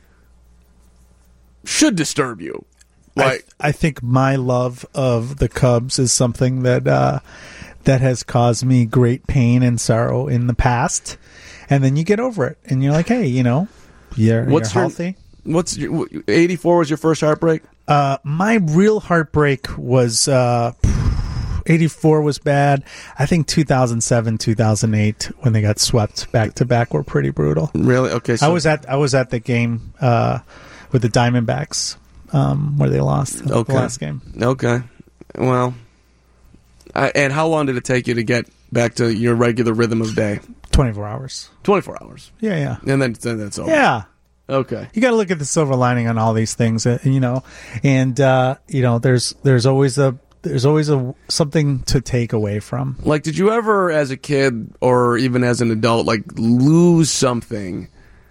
should disturb you? I, Like, th- I think my love of the Cubs is something that uh, that has caused me great pain and sorrow in the past. And then you get over it, and you're like, "Hey, you know, you're, what's you're your, healthy." What's your, eighty-four was your first heartbreak? Uh, my real heartbreak was uh, eighty-four was bad. I think two thousand seven, two thousand eight, when they got swept back to back, were pretty brutal. Really? Okay. So I was at I was at the game uh, with the Diamondbacks um, where they lost the okay. last game. Okay. Well, I, and how long did it take you to get back to your regular rhythm of day? twenty-four hours. twenty-four hours. Yeah, yeah. And then, then that's over. Yeah. Okay. You got to look at the silver lining on all these things, uh, you know. And uh, you know, there's there's always a there's always a something to take away from. Like, did you ever, as a kid or even as an adult, like lose something?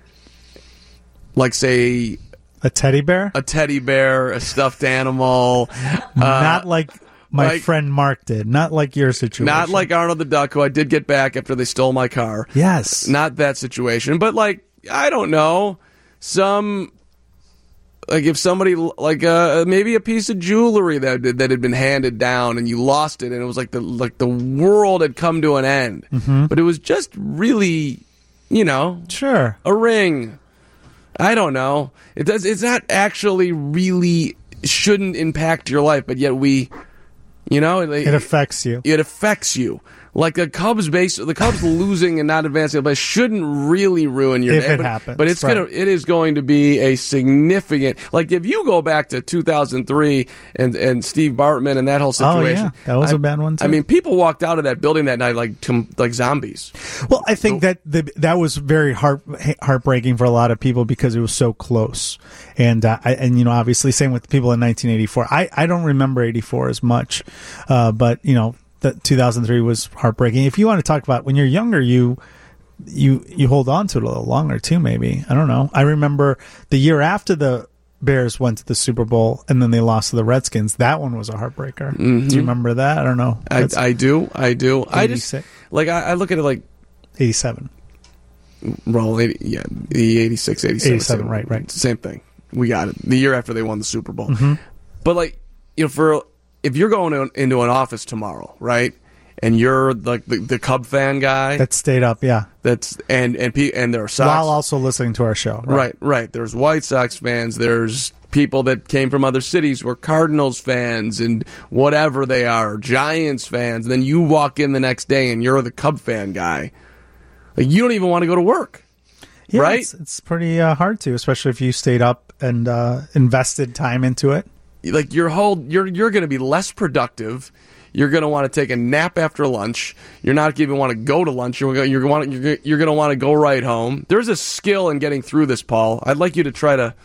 Like, say, A teddy bear? a teddy bear, a stuffed animal. Uh, Not like my like- friend Mark did. Not like your situation. Not like Arnold the Duck, who I did get back after they stole my car. Yes. Not that situation, but like, I don't know, some, like if somebody, like uh, maybe a piece of jewelry that that had been handed down and you lost it, and it was like the like the world had come to an end, Mm-hmm. but it was just really, you know, Sure. a ring. I don't know. It does. It's not actually really shouldn't impact your life, but yet we, you know, it, It affects you. it affects you. Like the Cubs base, the Cubs losing and not advancing, but shouldn't really ruin your If day. it but, happens, but it's right. gonna, it is going to be a significant. Like if you go back to two thousand three and and Steve Bartman and that whole Oh, situation, yeah. That was a a bad one, too. I mean, people walked out of that building that night like com- like zombies. Well, I think that the, that was very heart heartbreaking for a lot of people because it was so close, and uh, I, and you know, obviously, same with the people in nineteen eighty-four. I, I don't remember eighty-four as much, uh, but you know, that two thousand three was heartbreaking. If you want to talk about when you're younger, you you you hold on to it a little longer too. Maybe I don't know. I remember the year after the Bears went to the Super Bowl and then they lost to the Redskins. That one was a heartbreaker. Mm-hmm. Do you remember that? I don't know. I, That's I do, I do. I just eighty-six. like I, I look at it like eighty-seven. well, eighty, yeah, the eighty-six, eighty-seven, eighty-seven, right, right. Same thing. We got it. The year after they won the Super Bowl. Mm-hmm. But, like, you know, for if you're going in, into an office tomorrow, right, and you're like the, the Cub fan guy, That stayed up, yeah. that's and and pe- and there are Sox, While also listening to our show. Right. right, right. There's White Sox fans. There's people that came from other cities who are Cardinals fans and whatever they are, Giants fans. And then you walk in the next day and you're the Cub fan guy. Like, you don't even want to go to work. Yeah, Right? It's, it's pretty uh, hard to, especially if you stayed up and uh, invested time into it. Like your whole, you're you're going to be less productive. You're going to want to take a nap after lunch. You're not even want to go to lunch. You're going you're want you're, you're going to want to go right home. There's a skill in getting through this, Paul. I'd like you to try to.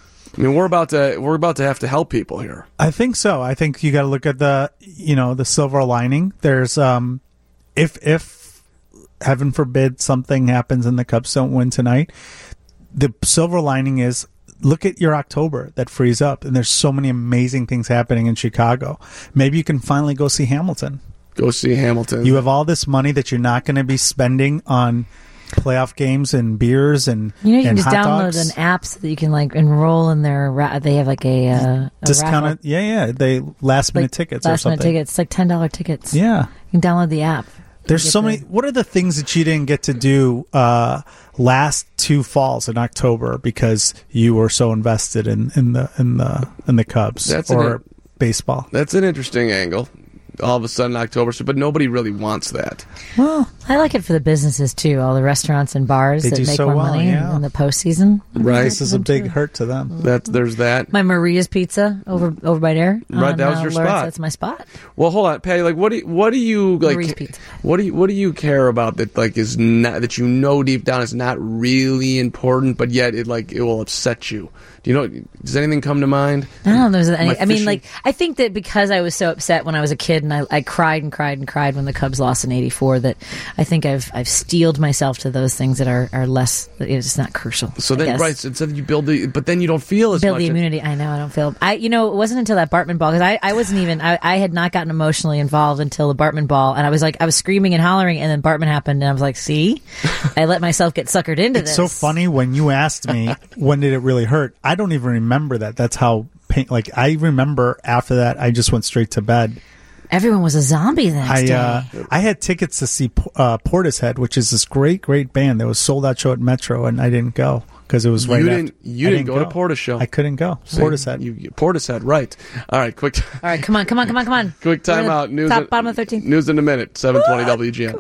I mean, we're about to we're about to have to help people here. I think so. I think you got to look at the, you know, the silver lining. There's, um, if if heaven forbid something happens and the Cubs don't win tonight, the silver lining is look at your October that frees up, and there's so many amazing things happening in Chicago. Maybe you can finally go see Hamilton. Go see Hamilton. You have all this money that you're not going to be spending on playoff games and beers and You know, you can and just hot download dogs. an app so that you can like enroll in their. Ra- they have like a, uh, a discounted. raffle. Yeah, yeah. They last minute Like, tickets or last minute something. tickets, like ten dollar tickets. Yeah. You can download the app. There's You so get many. the- What are the things that you didn't get to do uh, last two falls in October because you were so invested in, in the in the in the Cubs That's an or in- baseball? That's an interesting angle. All of a sudden, October, but nobody really wants that. Well, I like it for the businesses too. All the restaurants and bars They that do make so more well, money yeah. in the postseason. Right. this is a big hurt to them. That's there's that. My Maria's Pizza over over by there. Right, on, that was uh, your Lawrence. spot. That's my spot. Well, hold on, Patty. Like, what do you, what do you like? Marie's Pizza. What do you what do you care about that? Like, is not that you know deep down is not really important, but yet it like it will upset you. Do you know? Does anything come to mind? I don't know. There's any, Am I I mean, fishing? like, I think that because I was so upset when I was a kid and I, I cried and cried and cried when the Cubs lost in eighty-four, that I think I've I've steeled myself to those things that are, are less. It's not crucial. So I then, guess. right? So instead you build the, but then you don't feel as Build much. the immunity. I know. I don't feel. I you know it wasn't until that Bartman ball because I, I wasn't even I, I had not gotten emotionally involved until the Bartman ball, and I was like I was screaming and hollering, and then Bartman happened, and I was like, see, I let myself get suckered into It's this. so funny when you asked me when did it really hurt. I don't even remember that. That's how pain. Like I remember after that, I just went straight to bed. Everyone was a zombie the next I day. uh, I had tickets to see uh, Portishead, which is this great, great band. There was sold out show at Metro, and I didn't go because it was right You after. didn't. You I didn't go, to Portis show. I couldn't go. Portishead. You, you, Portishead. Right. All right. Quick. All right, come on, come on, come on, come on. Quick We're in the timeout. News. Top in, bottom of thirteen. News in a minute. Seven twenty W G N.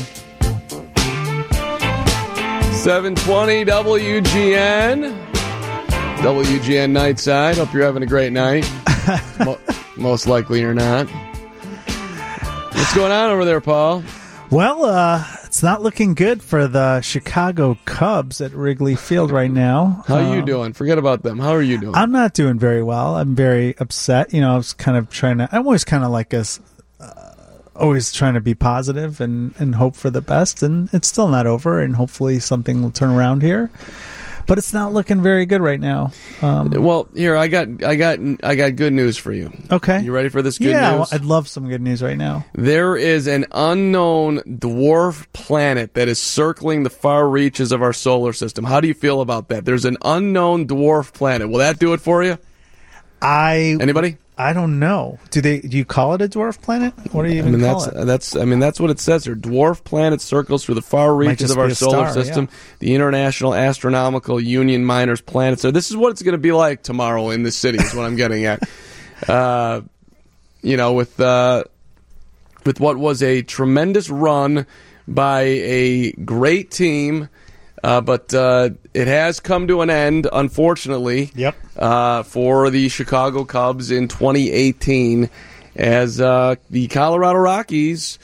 Seven twenty W G N. W G N Nightside. Hope you're having a great night. Mo- most likely you're not. What's going on over there, Paul? Well, uh, it's not looking good for the Chicago Cubs at Wrigley Field right now. How are you Um, doing? Forget about them. How are you doing? I'm not doing very well. I'm very upset. You know, I was kind of trying to. I'm always kind of like us, uh, always trying to be positive and and hope for the best. And it's still not over. And hopefully something will turn around here. But it's not looking very good right now. Um, well, here I got, I got, I got good news for you. okay. You ready for this good yeah, news? well, I'd love some good news right now. There is an unknown dwarf planet that is circling the far reaches of our solar system. How do you feel about that? There's an unknown dwarf planet. Will that do it for you? I Anybody? I don't know. Do they? Do you call it a dwarf planet? What do you I even mean, call that's it? that's. I mean, that's what it says here. Dwarf planet circles through the far reaches just of our be a solar star, system. yeah. The International Astronomical Union minors planets. So this is what it's going to be like tomorrow in this city. Is what I'm getting at. Uh, you know, with uh, with what was a tremendous run by a great team. Uh, but uh, it has come to an end, unfortunately, Yep. uh, for the Chicago Cubs in twenty eighteen as uh, the Colorado Rockies.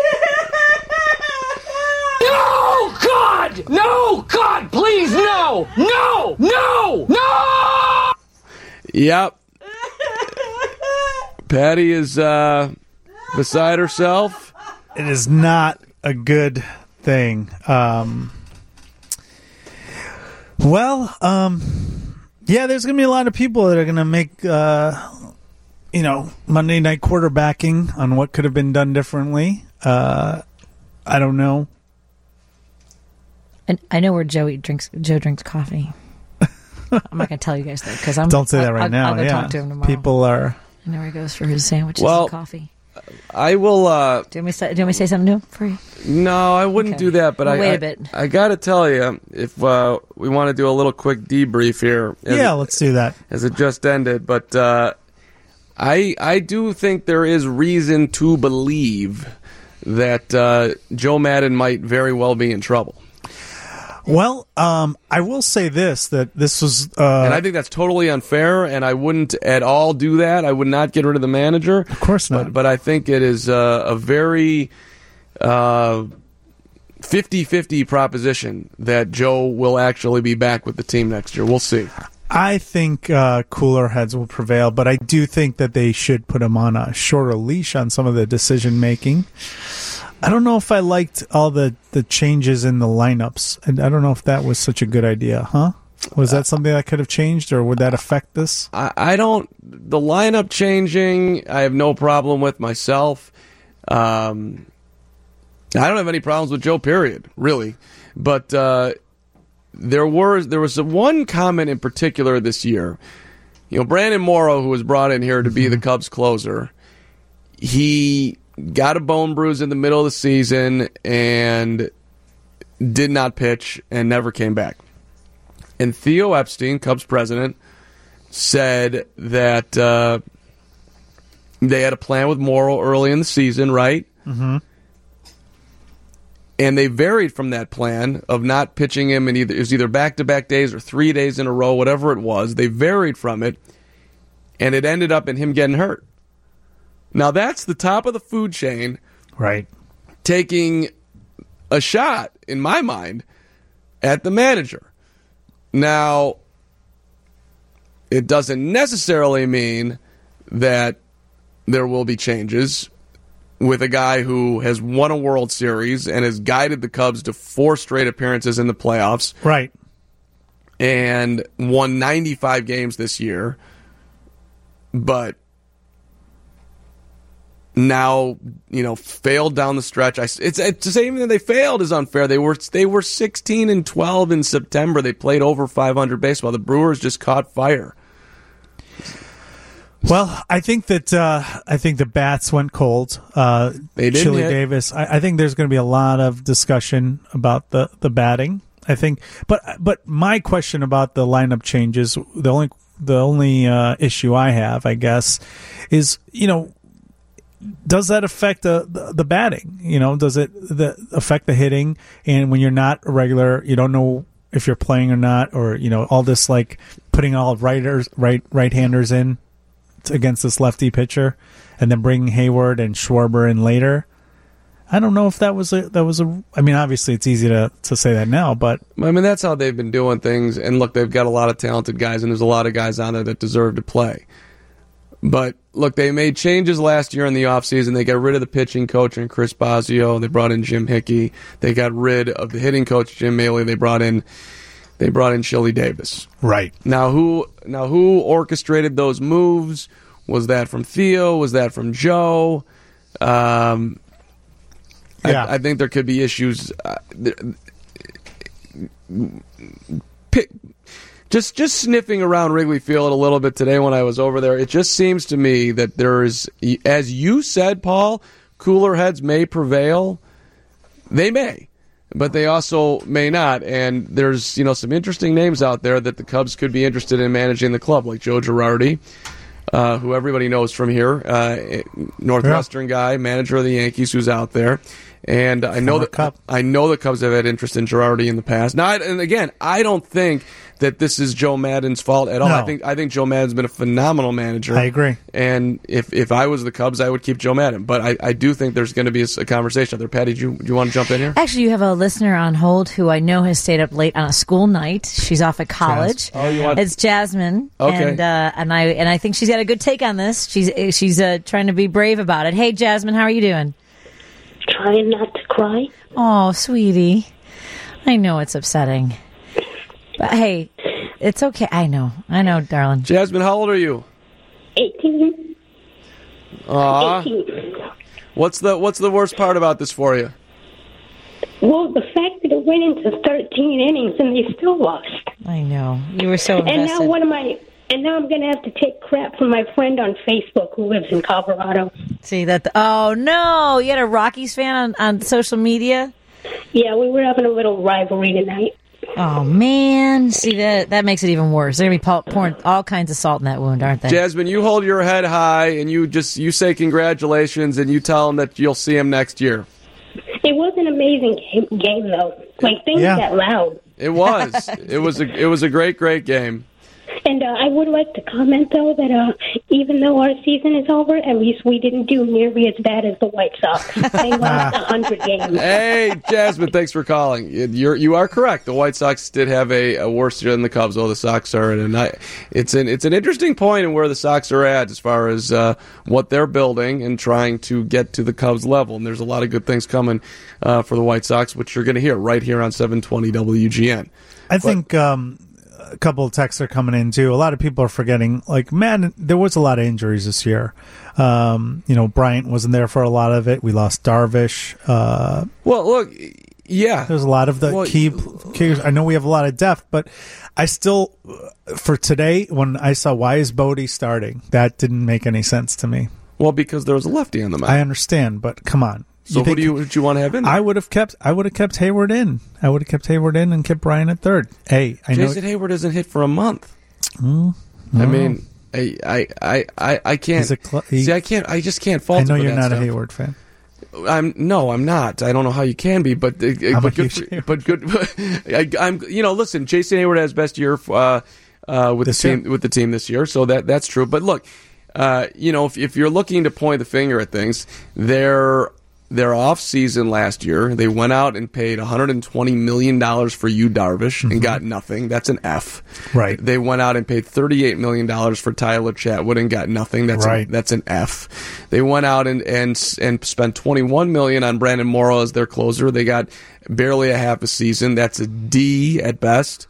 No, God! No, God, please, no! No! No! No! Yep. Patty is uh, beside herself. It is not a good thing. Um, well, um, yeah, there's going to be a lot of people that are going to make, uh, you know, Monday night quarterbacking on what could have been done differently. Uh, I don't know. And I know where Joey drinks. Joe drinks coffee. I'm not going to tell you guys that because I'm. Don't say that I'll, right I'll, now. I'll go yeah. talk to him tomorrow. People are. And there he goes for his sandwiches Well, and coffee. I will. Uh, Do you want me to say, do you want me to say something to him for you? no, I wouldn't Okay. do that. But We'll I, wait I, a bit. I got to tell you, if uh, we want to do a little quick debrief here, as Yeah, it, let's do that. as it just ended. But uh, I I do think there is reason to believe that uh, Joe Madden might very well be in trouble. Well, um, I will say this: that this was, uh, And I think that's totally unfair, and I wouldn't at all do that. I would not get rid of the manager. of course not. But, but I think it is uh, a very uh, fifty-fifty proposition that Joe will actually be back with the team next year. We'll see. I think uh, cooler heads will prevail, but I do think that they should put him on a shorter leash on some of the decision making. I don't know if I liked all the, the changes in the lineups, and I don't know if that was such a good idea, huh? Was that something that could have changed, or would that affect this? I, I don't. The lineup changing, I have no problem with myself. Um, I don't have any problems with Joe, period, really. But uh, there were there was one comment in particular this year. You know, Brandon Morrow, who was brought in here to be the Cubs closer, he got a bone bruise in the middle of the season and did not pitch and never came back. And Theo Epstein, Cubs president, said that uh, they had a plan with Morrow early in the season, right? Mm-hmm. And they varied from that plan of not pitching him in either it was either back-to-back days or three days in a row, whatever it was. They varied from it, and it ended up in him getting hurt. Now, that's the top of the food chain. Right. Taking a shot, in my mind, at the manager. Now, it doesn't necessarily mean that there will be changes with a guy who has won a World Series and has guided the Cubs to four straight appearances in the playoffs. Right. And won ninety-five games this year. But now, you know, failed down the stretch. I, it's, it's to say even that they failed is unfair. They were they were sixteen and twelve in September. They played over five hundred baseball. The Brewers just caught fire. Well, I think that uh, I think the bats went cold. Uh, They didn't Chili hit. Davis. I, I think there's going to be a lot of discussion about the, the batting. I think, but but my question about the lineup changes, the only the only uh, issue I have, I guess, is you know. Does that affect the, the the batting? You know, does it the, affect the hitting? And when you're not a regular, you don't know if you're playing or not, or you know, all this like putting all righters, right right handers in against this lefty pitcher, and then bringing Hayward and Schwarber in later. I don't know if that was a that was a. I mean, obviously it's easy to to say that now, but I mean that's how they've been doing things. And look, they've got a lot of talented guys, and there's a lot of guys on there that deserve to play. But, look, they made changes last year in the offseason. They got rid of the pitching coach and Chris Bosio. They brought in Jim Hickey. They got rid of the hitting coach, Jim Maley. They brought in they brought in Chili Davis. right. Now who now who orchestrated those moves? Was that from Theo? Was that from Joe? Um, Yeah. I, I think there could be issues. Uh, pick, Just just sniffing around Wrigley Field a little bit today when I was over there, it just seems to me that there is, as you said, Paul, cooler heads may prevail. They may, but they also may not. And there's you know some interesting names out there that the Cubs could be interested in managing the club, like Joe Girardi, uh, who everybody knows from here, uh, Northwestern yeah. guy, manager of the Yankees, who's out there. And I know that Cup. I know the Cubs have had interest in Girardi in the past. Now, I, and again, I don't think that this is Joe Madden's fault at all. No. I think I think Joe Madden's been a phenomenal manager. I agree. And if if I was the Cubs, I would keep Joe Madden. But I, I do think there's going to be a, a conversation out there. Patty, do you, do you want to jump in here? Actually, you have a listener on hold who I know has stayed up late on a school night. She's off at college. Oh, you want? It's Jasmine. Okay. And uh, and I and I think she's got a good take on this. She's she's uh, trying to be brave about it. Hey, Jasmine, how are you doing? Trying not to cry. Oh, sweetie. I know it's upsetting. But hey, it's okay. I know. I know, darling. Jasmine, how old are you? eighteen. Aw. eighteen. What's the what's the worst part about this for you? Well, the fact that it went into thirteen innings and they still lost. I know. You were so invested. And now one of my and now I'm going to have to take crap from my friend on Facebook who lives in Colorado. See that? Oh no! You had a Rockies fan on, on social media. Yeah, we were having a little rivalry tonight. Oh man! See that? That makes it even worse. They're gonna be pou- pouring all kinds of salt in that wound, aren't they? Jasmine, you hold your head high and you just you say congratulations and you tell them that you'll see him next year. It was an amazing game, game though. Like things Yeah. got loud. It was. It was a it was a great great game. And uh, I would like to comment, though, that uh, even though our season is over, at least we didn't do nearly as bad as the White Sox. They lost one hundred games. Hey, Jasmine, thanks for calling. You're you are correct. The White Sox did have a, a worse year than the Cubs, though the Sox are. And I, it's an it's an interesting point in where the Sox are at as far as uh, what they're building and trying to get to the Cubs level. And there's a lot of good things coming uh, for the White Sox, which you're going to hear right here on seven twenty W G N. I think um, a couple of texts are coming in too. A lot of people are forgetting, like, man, there was a lot of injuries this year. Um, you know, Bryant wasn't there for a lot of it. We lost Darvish. Uh, well, look, yeah, there's a lot of the well, key kickers. I know we have a lot of depth, but I still, for today, when I saw why is Bodie starting, that didn't make any sense to me. Well, because there was a lefty on the mound. I understand, but come on. So You who think- do you would you want to have in there? I would have kept. I would have kept Hayward in. I would have kept Hayward in and kept Bryant at third. Hey, I know. Jason Hayward hasn't hit for a month. Mm, I no. mean, I I I I, I can't. He's a cl- he- see, I can't. I just can't fault. I know him for you're that not stuff. a Hayward fan. I'm no, I'm not. I don't know how you can be, but uh, I'm a but good, huge for, but good. I, I'm you know, listen, Jason Hayward has best year uh, uh, with This the team year? with the team this year, so that that's true. But look, uh, you know, if if you're looking to point the finger at things, their their off season last year, they went out and paid one hundred twenty million dollars for Yu Darvish and got nothing. That's an F. Right. They went out and paid thirty-eight million dollars for Tyler Chatwood and got nothing. That's Right. a, that's an F. They went out and and and spent twenty-one million dollars on Brandon Morrow as their closer. They got barely a half a season. That's a D at best.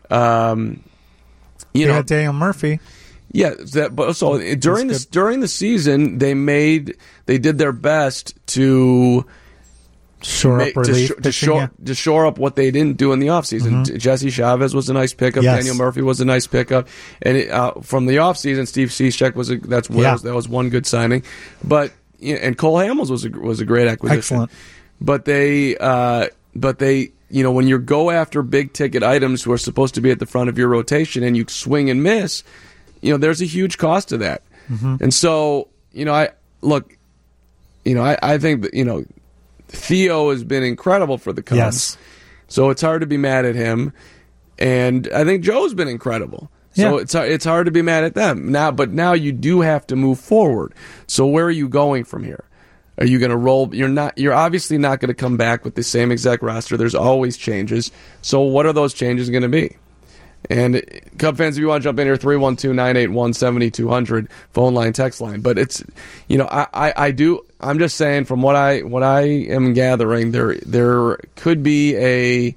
Um, you You know, had Daniel Murphy. yeah. That, but so during That's this during the season, they made they did their best to. Shore make- up to, relief sh- to, pitching, shore, yeah. to shore up what they didn't do in the offseason. Mhm. Jesse Chavez was a nice pickup. Yes. Daniel Murphy was a nice pickup. And it, uh, from the offseason, Steve Cishek was a, that's Yeah. was, that was one good signing. But you know, and Cole Hamels was a, was a great acquisition. Excellent. But they uh, but they you know when you go after big ticket items who are supposed to be at the front of your rotation and you swing and miss, you know there's a huge cost to that. Mhm. And so you know I look, you know I, I think that you know. Theo has been incredible for the Cubs. Yes. So it's hard to be mad at him. And I think Joe's been incredible. So Yeah. it's it's hard to be mad at them. Now but now you do have to move forward. So where are you going from here? Are you going to roll you're not you're obviously not going to come back with the same exact roster. There's always changes. So what are those changes going to be? And Cub fans, if you want to jump in here, three one two, nine eight one, seven two zero zero, phone line, text line. But it's, you know, I, I, I do, I'm just saying from what I what I am gathering, there there could be a,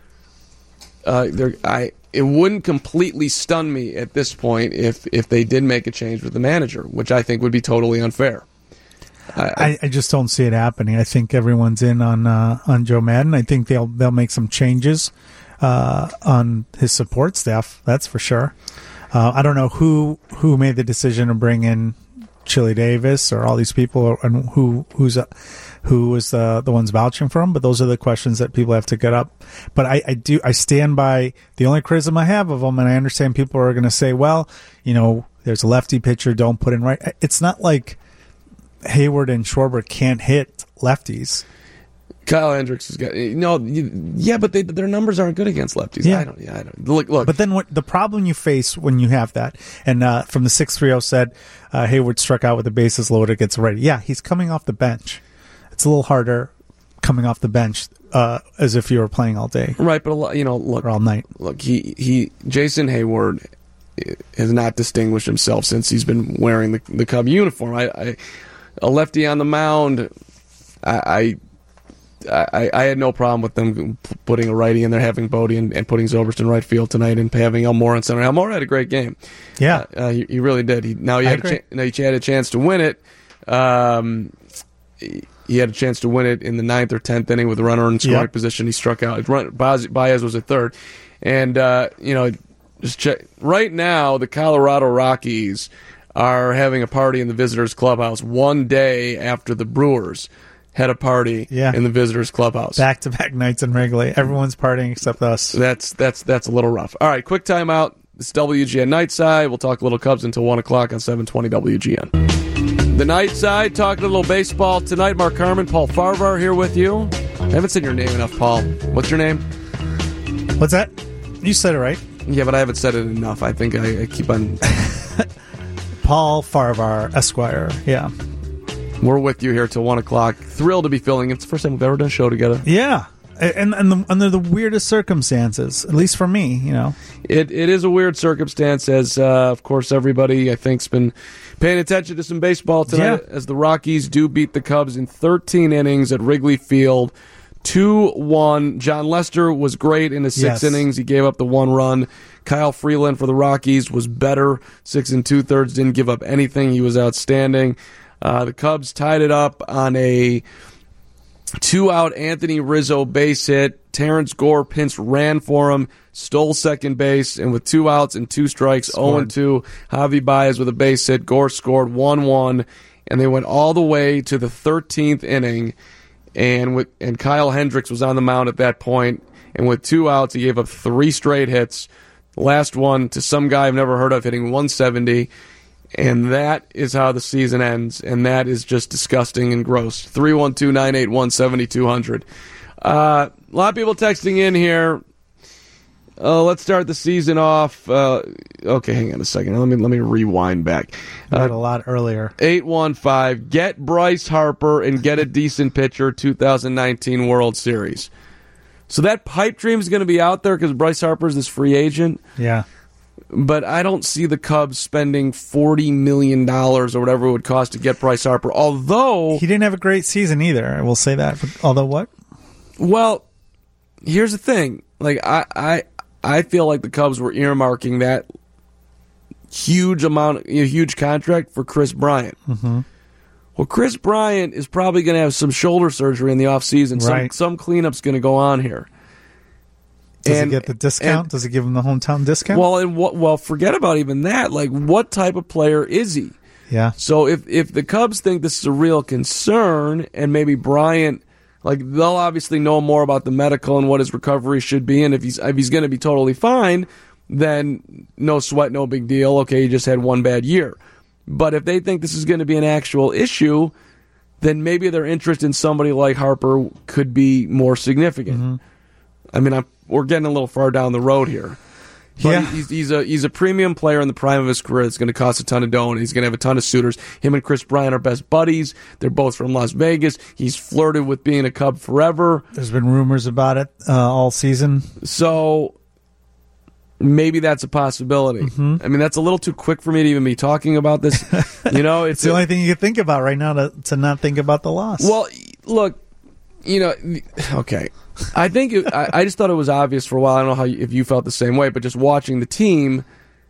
uh, there I it wouldn't completely stun me at this point if, if they did make a change with the manager, which I think would be totally unfair. I, I, I just don't see it happening. I think everyone's in on uh, on Joe Madden. I think they'll they'll make some changes uh, on his support staff. That's for sure. Uh, I don't know who who made the decision to bring in Chili Davis or all these people, or, and who who's uh, who was the the ones vouching for him. But those are the questions that people have to get up. But I, I do I stand by the only criticism I have of them, and I understand people are going to say, well, you know, there's a lefty pitcher, don't put in right. It's not like Hayward and Schwarber can't hit lefties. Kyle Hendricks has got no, yeah, but they, their numbers aren't good against lefties. Yeah. I don't, yeah, I don't look. Look, But then what the problem you face when you have that, and uh, from the six three zero said uh, Hayward struck out with the bases loaded, gets ready. Yeah, he's coming off the bench. It's a little harder coming off the bench uh, as if you were playing all day right, but a lot, you know, look, or all night. look, he he, Jason Hayward has not distinguished himself since he's been wearing the the Cub uniform. I, I a lefty on the mound, I. I I, I had no problem with them putting a righty in there, having Bodie and, and putting Zobrist in right field tonight, and having Almora in center. Almora had a great game. Yeah, uh, uh, he, he really did. He, now he I had a agree. cha- now he had a chance to win it, um, he had a chance to win it in the ninth or tenth inning with a runner in scoring Yep. position. He struck out. Baez Baez was at third. And, uh, you know, just check. Right now, the Colorado Rockies are having a party in the visitors' clubhouse one day after the Brewers had a party Yeah. in the visitors' clubhouse. Back to back nights in Wrigley. Everyone's partying except us. That's that's that's a little rough. All right, quick timeout. It's W G N Nightside. We'll talk a little Cubs until one o'clock on seven twenty W G N. The Nightside, talking a little baseball tonight. Mark Carman, Paul Farvar here with you. I haven't said your name enough, Paul. What's your name? What's that? You said it right. Yeah, but I haven't said it enough. I think I, I keep on... Paul Farvar, Esquire. Yeah. We're with you here till one o'clock. Thrilled to be filling. It's the first time we've ever done a show together. Yeah. And, and the, under the weirdest circumstances, at least for me, you know. It It is a weird circumstance, as, uh, of course, everybody, I think, has been paying attention to some baseball tonight, Yeah. as the Rockies do beat the Cubs in thirteen innings at Wrigley Field, two one. John Lester was great in his six Yes. innings. He gave up the one run. Kyle Freeland for the Rockies was better, six and two-thirds, didn't give up anything. He was outstanding. Uh, the Cubs tied it up on a two-out Anthony Rizzo base hit. Terrence Gore pinch ran for him, stole second base, and with two outs and two strikes, oh and two, Javi Baez with a base hit. Gore scored one one, and they went all the way to the thirteenth inning, and with and Kyle Hendricks was on the mound at that point, and with two outs, he gave up three straight hits. Last one to some guy I've never heard of, hitting one seventy. And that is how the season ends, and that is just disgusting and gross. three one two, nine eight one, seven two zero zero. Uh, a lot of people texting in here. Uh, let's start the season off. Uh, okay, hang on a second. Let me let me rewind back. We had Uh, a lot earlier. eight one five, get Bryce Harper and get a decent pitcher two thousand nineteen World Series. So that pipe dream is going to be out there because Bryce Harper is this free agent. Yeah. But I don't see the Cubs spending forty million dollars or whatever it would cost to get Bryce Harper. Although... He didn't have a great season either, I will say that. Although what? Well, here's the thing. Like I, I, I feel like the Cubs were earmarking that huge amount, you know, huge contract for Chris Bryant. Mm-hmm. Well, Chris Bryant is probably going to have some shoulder surgery in the offseason. Right. Some, some cleanup's going to go on here. Does And- he get the discount? and- Does it give him the hometown discount? Well, and what? Well, forget about even that. Like, what type of player is he? yeah. So if if the Cubs think this is a real concern, and maybe Bryant, like they'll obviously know more about the medical and what his recovery should be, and if he's if he's going to be totally fine, then no sweat, no big deal. Okay, he just had one bad year. But if they think this is going to be an actual issue, then maybe their interest in somebody like Harper could be more significant. Mm-hmm. I mean, I'm, we're getting a little far down the road here. But Yeah. he's, he's a he's a premium player in the prime of his career. It's going to cost a ton of dough, and he's going to have a ton of suitors. Him and Chris Bryant are best buddies. They're both from Las Vegas. He's flirted with being a Cub forever. There's been rumors about it uh, all season. So maybe that's a possibility. Mm-hmm. I mean, that's a little too quick for me to even be talking about this. You know, it's It's the only thing you can think about right now to, to not think about the loss. Well, look, you know, okay. I think it, I, I just thought it was obvious for a while. I don't know how you, if you felt the same way, but just watching the team,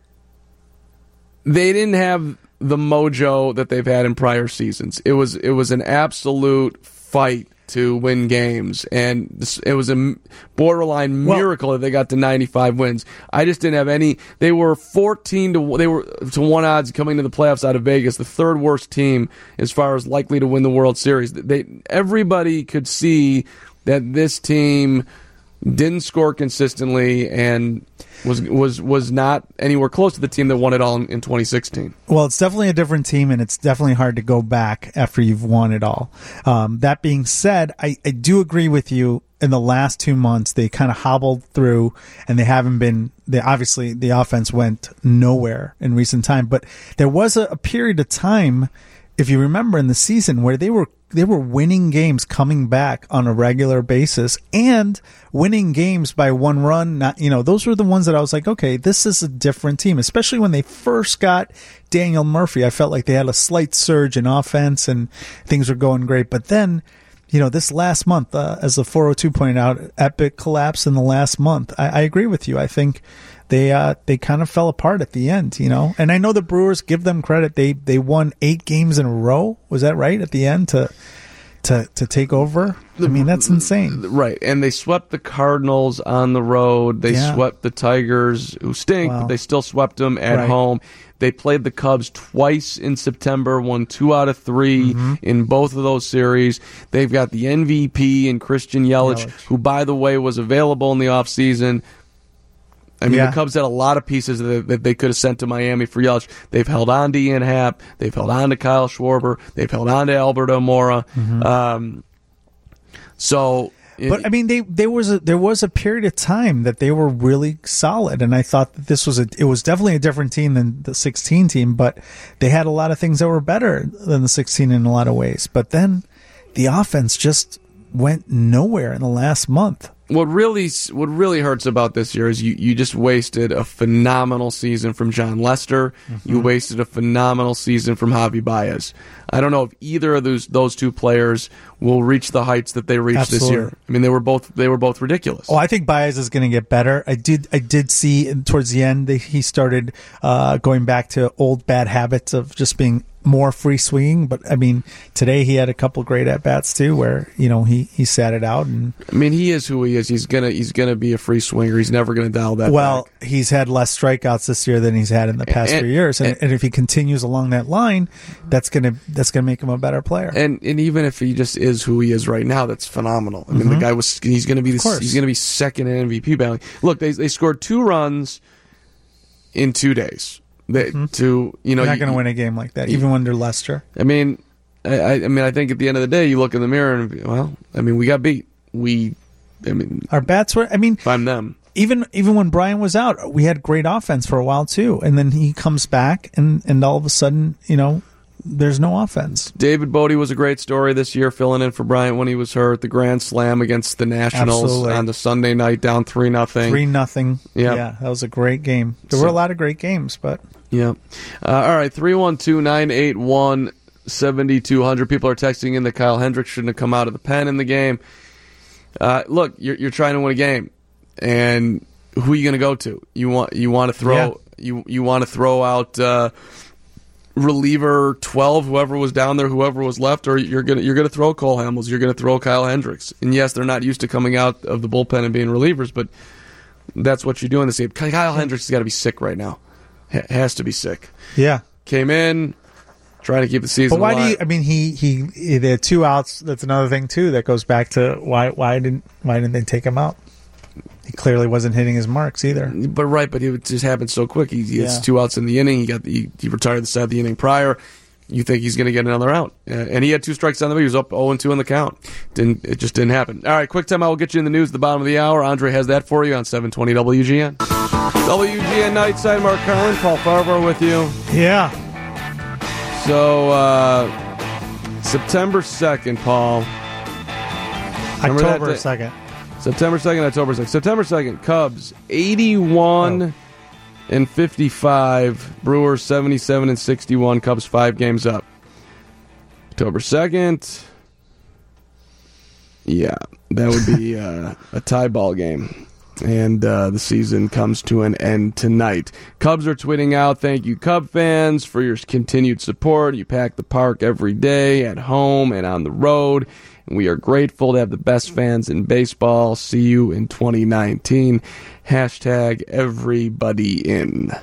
they didn't have the mojo that they've had in prior seasons. It was it was an absolute fight to win games, and this, it was a borderline miracle well, that they got to ninety-five wins. I just didn't have any. They were fourteen to they were to one odds coming to the playoffs out of Vegas, the third worst team as far as likely to win the World Series. They everybody could see that this team didn't score consistently and was was was not anywhere close to the team that won it all in, in twenty sixteen. Well, it's definitely a different team, and it's definitely hard to go back after you've won it all. Um, that being said, I, I do agree with you. In the last two months, they kind of hobbled through, and they haven't been. They obviously the offense went nowhere in recent time, but there was a, a period of time, if you remember, in the season where they were they were winning games, coming back on a regular basis, and winning games by one run. Not, you know, those were the ones that I was like, okay, this is a different team. Especially when they first got Daniel Murphy, I felt like they had a slight surge in offense and things were going great. But then, you know, this last month, uh, as the four oh two pointed out, epic collapse in the last month. I, I agree with you. I think they uh, they kind of fell apart at the end, you know. And I know the Brewers, give them credit. They they won eight games in a row. Was that right at the end to to to take over. I mean, that's insane. Right, and they swept the Cardinals on the road. They Yeah. swept the Tigers, who stink, Wow. but they still swept them at Right. home. They played the Cubs twice in September, won two out of three Mm-hmm. in both of those series. They've got the M V P in Christian Yelich, Yelich. who, by the way, was available in the offseason. I mean, Yeah. the Cubs had a lot of pieces that, that they could have sent to Miami for Yelich. They've held on to Ian Happ. They've held on to Kyle Schwarber. They've held on to Alberto Mora. Mm-hmm. Um, so... But I mean, they there was a there was a period of time that they were really solid, and I thought that this was a it was definitely a different team than the sixteen team, but they had a lot of things that were better than the sixteen in a lot of ways. But then the offense just went nowhere in the last month. What really what really hurts about this year is you, you just wasted a phenomenal season from John Lester. Mm-hmm. You wasted a phenomenal season from Javi Baez. I don't know if either of those those two players will reach the heights that they reached Absolutely. this year. I mean, they were both they were both ridiculous. Oh, I think Baez is going to get better. I did I did see towards the end that he started uh, going back to old bad habits of just being more free swinging. But I mean, today he had a couple great at bats too, where you know he, he sat it out. And I mean, he is who he is. He's gonna he's gonna be a free swinger. He's never gonna dial that well, back. he's had less strikeouts this year than he's had in the past And- few years, and, and- and if he continues along that line, that's gonna that's gonna make him a better player. And and even if he just is who he is right now, that's phenomenal. I mean, the guy was he's going to be Mm-hmm. course. he's going to be second in M V P battling. Look, they they scored two runs in two days. They, To you know, You're not you- going to win a game like that, even under Lester. I mean, I, I I mean, I think at the end of the day, you look in the mirror and well, I mean, we got beat. We, I mean, Our bats were. I mean, if I'm them. even even when Brian was out, we had great offense for a while too, and then he comes back, and and all of a sudden, you know, there's no offense. David Bodie was a great story this year, filling in for Bryant when he was hurt. The grand slam against the Nationals Absolutely. on the Sunday night, down three nothing. Three nothing. Yeah. yeah, that was a great game. There So- were a lot of great games, but Yeah. Uh, all right, three one two, nine eight one, seven two zero zero. People are texting in that Kyle Hendricks shouldn't have come out of the pen in the game. Uh, look, you're, you're trying to win a game, and who are you going to go to? You want you want to throw Yeah. you you want to throw out uh, reliever twelve, whoever was down there, whoever was left, or you're gonna you're gonna throw Cole Hamels, you're gonna throw Kyle Hendricks. And yes, they're not used to coming out of the bullpen and being relievers, but that's what you do in this game. Kyle Hendricks has got to be sick right now. Ha- has to be sick. yeah. Came in, trying to keep the season But why alive. do you? I mean, he he they had two outs. That's another thing too. That goes back to why why didn't why didn't they take him out? He clearly wasn't hitting his marks either. But right, but it just happened so quick. He, he has Yeah. two outs in the inning. He got the, he, he retired the side of the inning prior. You think he's going to get another out, uh, and he had two strikes on the. He was up zero and two in the count. Didn't it just didn't happen? All right, quick time. I will get you in the news at the bottom of the hour. Andre has that for you on seven twenty W G N. W G N Nightside. Mark Carlin, Paul Farber with you. Yeah. So uh, September second, Paul. Remember that October day? second. September second, October second. September second, Cubs eighty-one Oh. and fifty-five. Brewers seventy-seven and sixty-one. Cubs five games up. October second. Yeah, that would be uh, a tie ball game. And uh, the season comes to an end tonight. Cubs are tweeting out, thank you, Cub fans, for your continued support. You pack the park every day, at home and on the road. And we are grateful to have the best fans in baseball. See you in twenty nineteen. Hashtag everybody in.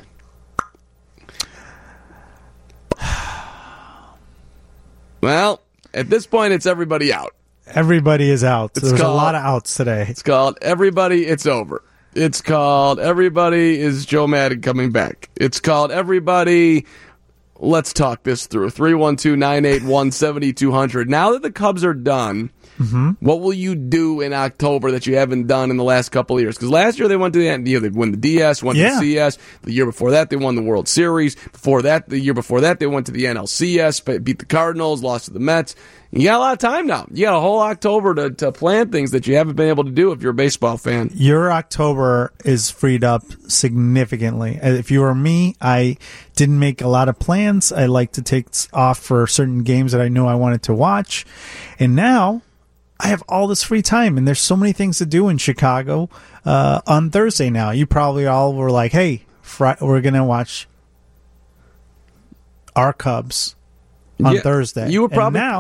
Well, at this point, it's everybody out. Everybody is out. It's There's a called- lot of outs today. It's called Everybody, It's Over. It's called Everybody Is Joe Madden Coming Back. It's called Everybody, Let's Talk This Through. three one two, nine eight one, seven two zero zero. Now that the Cubs are done, what will you do in October that you haven't done in the last couple of years? Because last year they went to the end. You know, they won the D S, won Yeah. the C S. The year before that, they won the World Series. Before that, the year before that, they went to the N L C S, but beat the Cardinals, lost to the Mets. You got a lot of time now. You got a whole October to, to plan things that you haven't been able to do if you're a baseball fan. Your October is freed up significantly. If you were me, I didn't make a lot of plans. I like to take off for certain games that I knew I wanted to watch. And now I have all this free time, and there's so many things to do in Chicago uh, on Thursday now. You probably all were like, hey, fr- we're going to watch our Cubs on Yeah, Thursday. you were And probably- now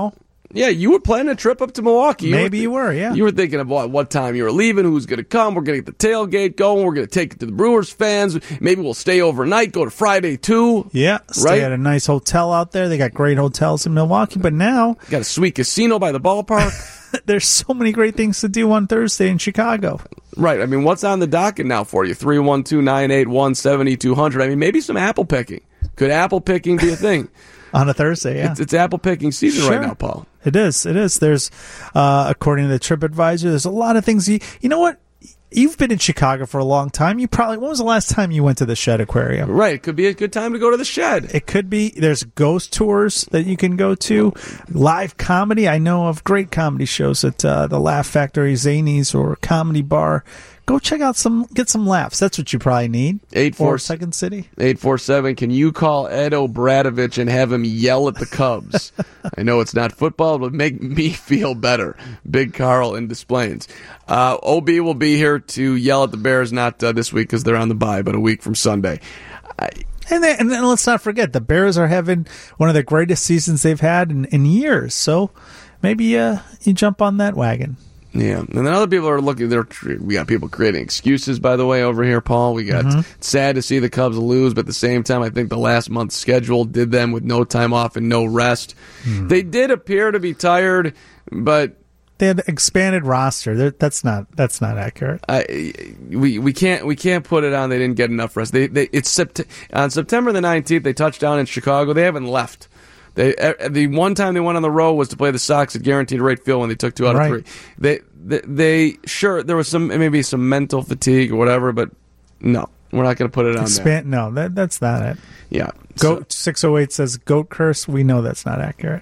Yeah, you were planning a trip up to Milwaukee. You Maybe were, you were, yeah. You were thinking about what time you were leaving, who's going to come. We're going to get the tailgate going. We're going to take it to the Brewers fans. Maybe we'll stay overnight, go to Friday, too. Yeah, stay right? at a nice hotel out there. They got great hotels in Milwaukee, but now... Got a sweet casino by the ballpark. There's so many great things to do on Thursday in Chicago. Right. I mean, what's on the docket now for you? three one two, nine eight one, seven two zero zero. I mean, maybe some apple picking. Could apple picking be a thing? On a Thursday, yeah. It's, it's apple picking season Sure. right now, Paul. It is. It is. There's, uh, according to the TripAdvisor, there's a lot of things. You, you know what? You've been in Chicago for a long time. You probably, when was the last time you went to the Shed Aquarium? Right. It could be a good time to go to the Shed. It could be. There's ghost tours that you can go to. Live comedy. I know of great comedy shows at uh, the Laugh Factory, Zanies, or Comedy Bar. Go check out some, get some laughs. That's what you probably need. Eight four or Second City. eight four seven. Can you call Ed O'Bradovich and have him yell at the Cubs? I know it's not football, but make me feel better. Big Carl in Des Plaines. Uh, O B will be here to yell at the Bears, not uh, this week because they're on the bye, but a week from Sunday. I, And then, and then let's not forget, the Bears are having one of the greatest seasons they've had in, in years. So maybe uh, you jump on that wagon. Yeah, and then other people are looking. They're we got people creating excuses. By the way, over here, Paul, we got Mm-hmm. it's sad to see the Cubs lose, but at the same time, I think the last month's schedule did them with no time off and no rest. Mm. They did appear to be tired, but They had an expanded roster. They're, that's not that's not accurate. I, we we can't we can't put it on. They didn't get enough rest. They they it's sept- on September the nineteenth. They touched down in Chicago. They haven't left. They the one time they went on the road was to play the Sox at Guaranteed Rate Field when they took two out Right. of three. They, they they sure there was some maybe some mental fatigue or whatever, but no, we're not going to put it on Expand, no, that that's not it. there. Yeah, Goat six oh eight says goat curse. We know that's not accurate.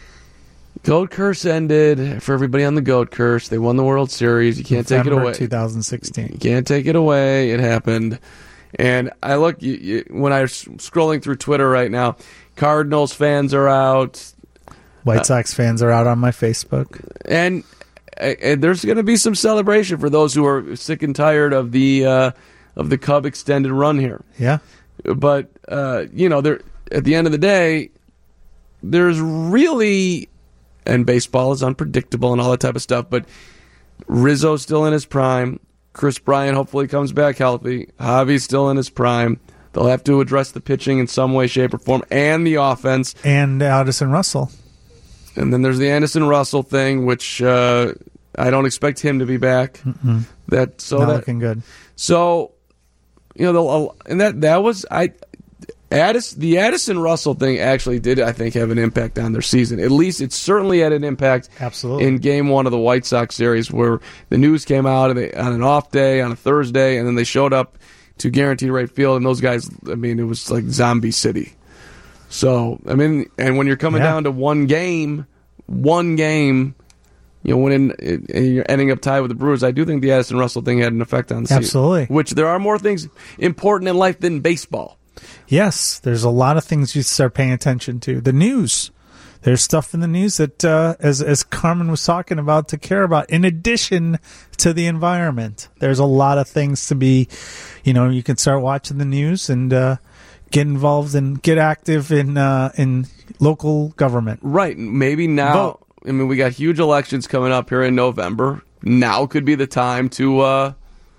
Goat curse ended for everybody on the Goat curse. They won the World Series. You can't take it November away. twenty sixteen. You can't take it away. It happened. And I look you, you, when I'm scrolling through Twitter right now. Cardinals fans are out. White Sox fans are out on my Facebook. And, and there's going to be some celebration for those who are sick and tired of the uh, of the Cub extended run here. Yeah. But uh, you know, there at the end of the day, there's really, and baseball is unpredictable and all that type of stuff. But Rizzo's still in his prime. Chris Bryant hopefully comes back healthy. Javi's still in his prime. They'll have to address the pitching in some way, shape, or form, and the offense. And Addison Russell. And then there's the Anderson Russell thing, which uh, I don't expect him to be back. Mm-mm. That so Not that looking good. So you know, the, and that that was I. Addis, the Addison Russell thing actually did, I think, have an impact on their season. At least it certainly had an impact. Absolutely. In Game One of the White Sox series, where the news came out on an off day on a Thursday, and then they showed up to Guaranteed Rate Field, and those guys, I mean, it was like Zombie City. So, I mean, and when you're coming Yeah. down to one game, one game, you know, when in, and you're ending up tied with the Brewers, I do think the Addison Russell thing had an effect on the season. Absolutely. Which there are more things important in life than baseball. Yes, there's a lot of things you start paying attention to. The news. There's stuff in the news that, uh, as as Carmen was talking about, to care about. In addition to the environment, there's a lot of things to be, you know, you can start watching the news and uh, get involved and get active in uh, in local government. Right. Maybe now, Vote. I mean, we got huge elections coming up here in November. Now could be the time to, uh,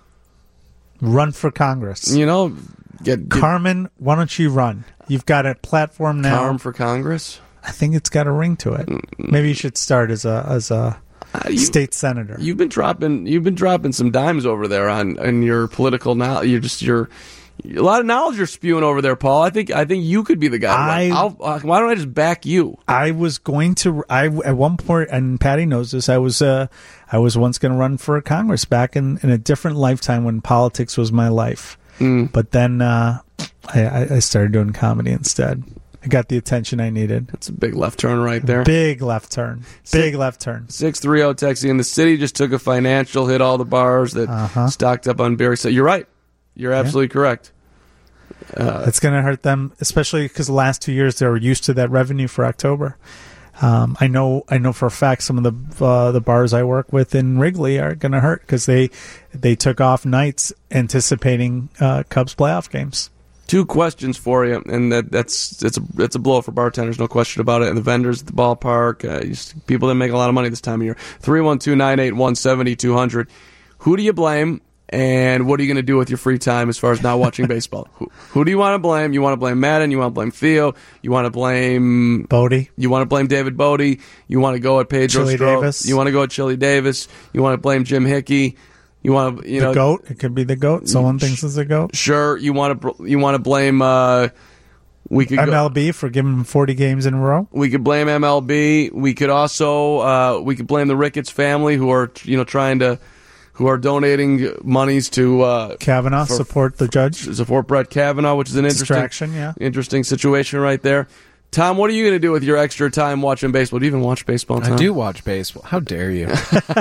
Run for Congress. you know, get, get Carmen, why don't you run? You've got a platform now. Carm for Congress. I think it's got a ring to it. Maybe you should start as a as a Uh, you- state senator. You've been dropping, you've been dropping some dimes over there on, on your political knowledge. You're just your a lot of knowledge you're spewing over there, Paul. I think I think you could be the guy. to run. I- I'll, uh, why don't I just back you? I was going to. I at one point, and Patty knows this. I was. Uh, I was once going to run for Congress back in, in a different lifetime when politics was my life. Mm. But then uh, I, I I started doing comedy instead. I got the attention I needed. That's a big left turn right there. Big left turn. Big left turn. six three zero Texie, and the city just took a financial hit. All the bars that Uh-huh. stocked up on beer. So you're right. You're absolutely correct. Uh, It's going to hurt them, especially because the last two years they were used to that revenue for October. Um, I know. I know for a fact some of the uh, the bars I work with in Wrigley are going to hurt because they they took off nights anticipating uh, Cubs playoff games. Two questions for you, and that, that's it's a it's a blow for bartenders, no question about it, and the vendors at the ballpark, uh, just, people that make a lot of money this time of year. three one two, nine eight one, seven two zero zero. Who do you blame, and what are you going to do with your free time as far as not watching baseball? Who, who do you want to blame? You want to blame Madden? You want to blame Theo? You want to blame Bodie? You want to blame David Bodie? You want to go at Pedro Chili Strop? Davis? You want to go at Chili Davis? You want to blame Jim Hickey? You want to, you the know, goat. It could be the goat. Someone thinks it's the goat. Sure. You want to, you want to blame. Uh, we could M L B go, for giving him forty games in a row. We could blame M L B. We could also, uh, we could blame the Ricketts family, who are, you know, trying to, who are donating monies to uh, Kavanaugh for, support the judge, support Brett Kavanaugh, which is an interesting, distraction. Yeah, interesting situation right there. Tom, what are you going to do with your extra time watching baseball? Do you even watch baseball, Tom? I do watch baseball. How dare you?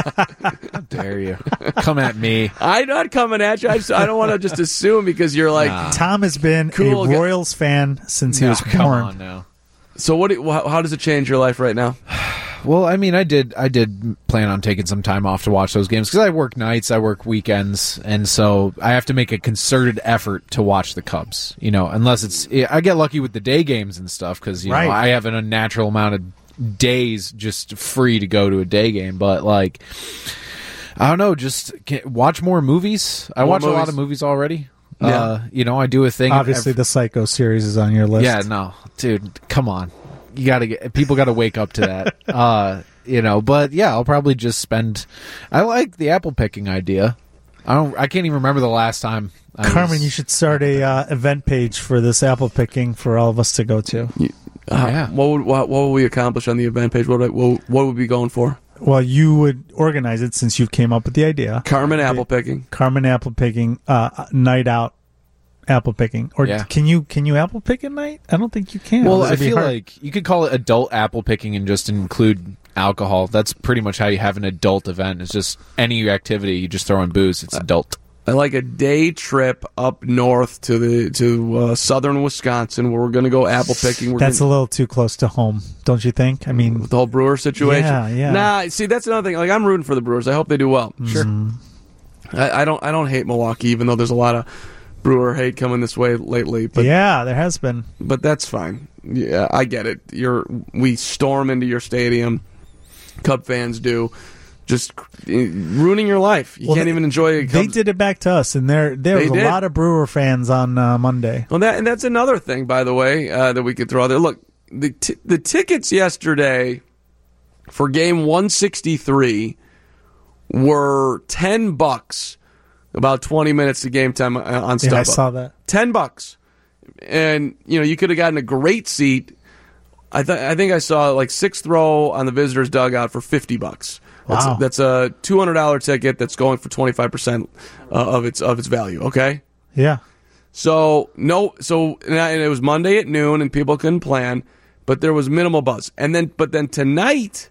How dare you? Come at me. I'm not coming at you. I, just, I don't want to just assume because you're like... Nah. Tom has been cool a Royals guy. fan since no, he was born. Come on now. So what? Do, how, how does it change your life right now? Well, I mean, I did I did plan on taking some time off to watch those games because I work nights, I work weekends, and so I have to make a concerted effort to watch the Cubs. You know, unless it's I get lucky with the day games and stuff because you right. know I have an unnatural amount of days just free to go to a day game. But like, I don't know, just watch more movies. I more watch movies. a lot of movies already. Yeah. Uh, you know, I do a thing. Obviously, every, the Psycho series is on your list. Yeah, no, dude, come on. You gotta get people got to wake up to that, uh, you know. But yeah, I'll probably just spend. I like the apple picking idea. I don't. I can't even remember the last time. I Carmen, was, you should start a uh, event page for this apple picking for all of us to go to. You, uh, yeah. What would what, what would we accomplish on the event page? What would, what, what would we be going for? Well, you would organize it since you came up with the idea. Carmen apple picking. Carmen apple picking. Uh, night out. Apple picking, or yeah. can you can you apple pick at night? I don't think you can. Well, I feel hard? like you could call it adult apple picking and just include alcohol. That's pretty much how you have an adult event. It's just any activity you just throw in booze. It's adult. I like a day trip up north to the to uh, southern Wisconsin where we're going to go apple picking. We're that's gonna, a little too close to home, don't you think? I mean, with the whole Brewer situation. Yeah, yeah. Nah, see, that's another thing. Like, I'm rooting for the Brewers. I hope they do well. Mm-hmm. Sure. I, I don't. I don't hate Milwaukee, even though there's a lot of Brewer hate coming this way lately. But yeah, there has been. But that's fine. Yeah, I get it. You're we storm into your stadium. Cub fans do. Just ruining your life. You well, can't they, even enjoy it. They did it back to us, and there there was did. a lot of Brewer fans on uh, Monday. Well, that and that's another thing, by the way, uh, that we could throw out there. Look, the t- the tickets yesterday for game one sixty-three were ten bucks. About twenty minutes to game time on StubHub. Yeah, I saw that. Ten bucks, and you know you could have gotten a great seat. I th- I think I saw like sixth row on the visitors' dugout for fifty bucks. That's, wow, that's a two hundred dollar ticket that's going for twenty five percent of its of its value. Okay. Yeah. So no, so and it was Monday at noon, and people couldn't plan, but there was minimal buzz. And then, but then tonight,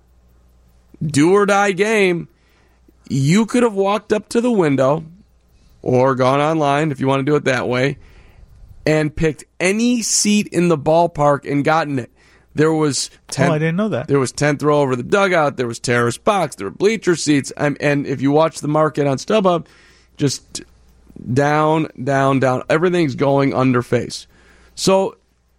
do or die game. You could have walked up to the window or gone online, if you want to do it that way, and picked any seat in the ballpark and gotten it. There was tenth, oh, I didn't know that. There was tenth row over the dugout. There was terrace box. There were bleacher seats. And, and if you watch the market on StubHub, just down, down, down. Everything's going under face. So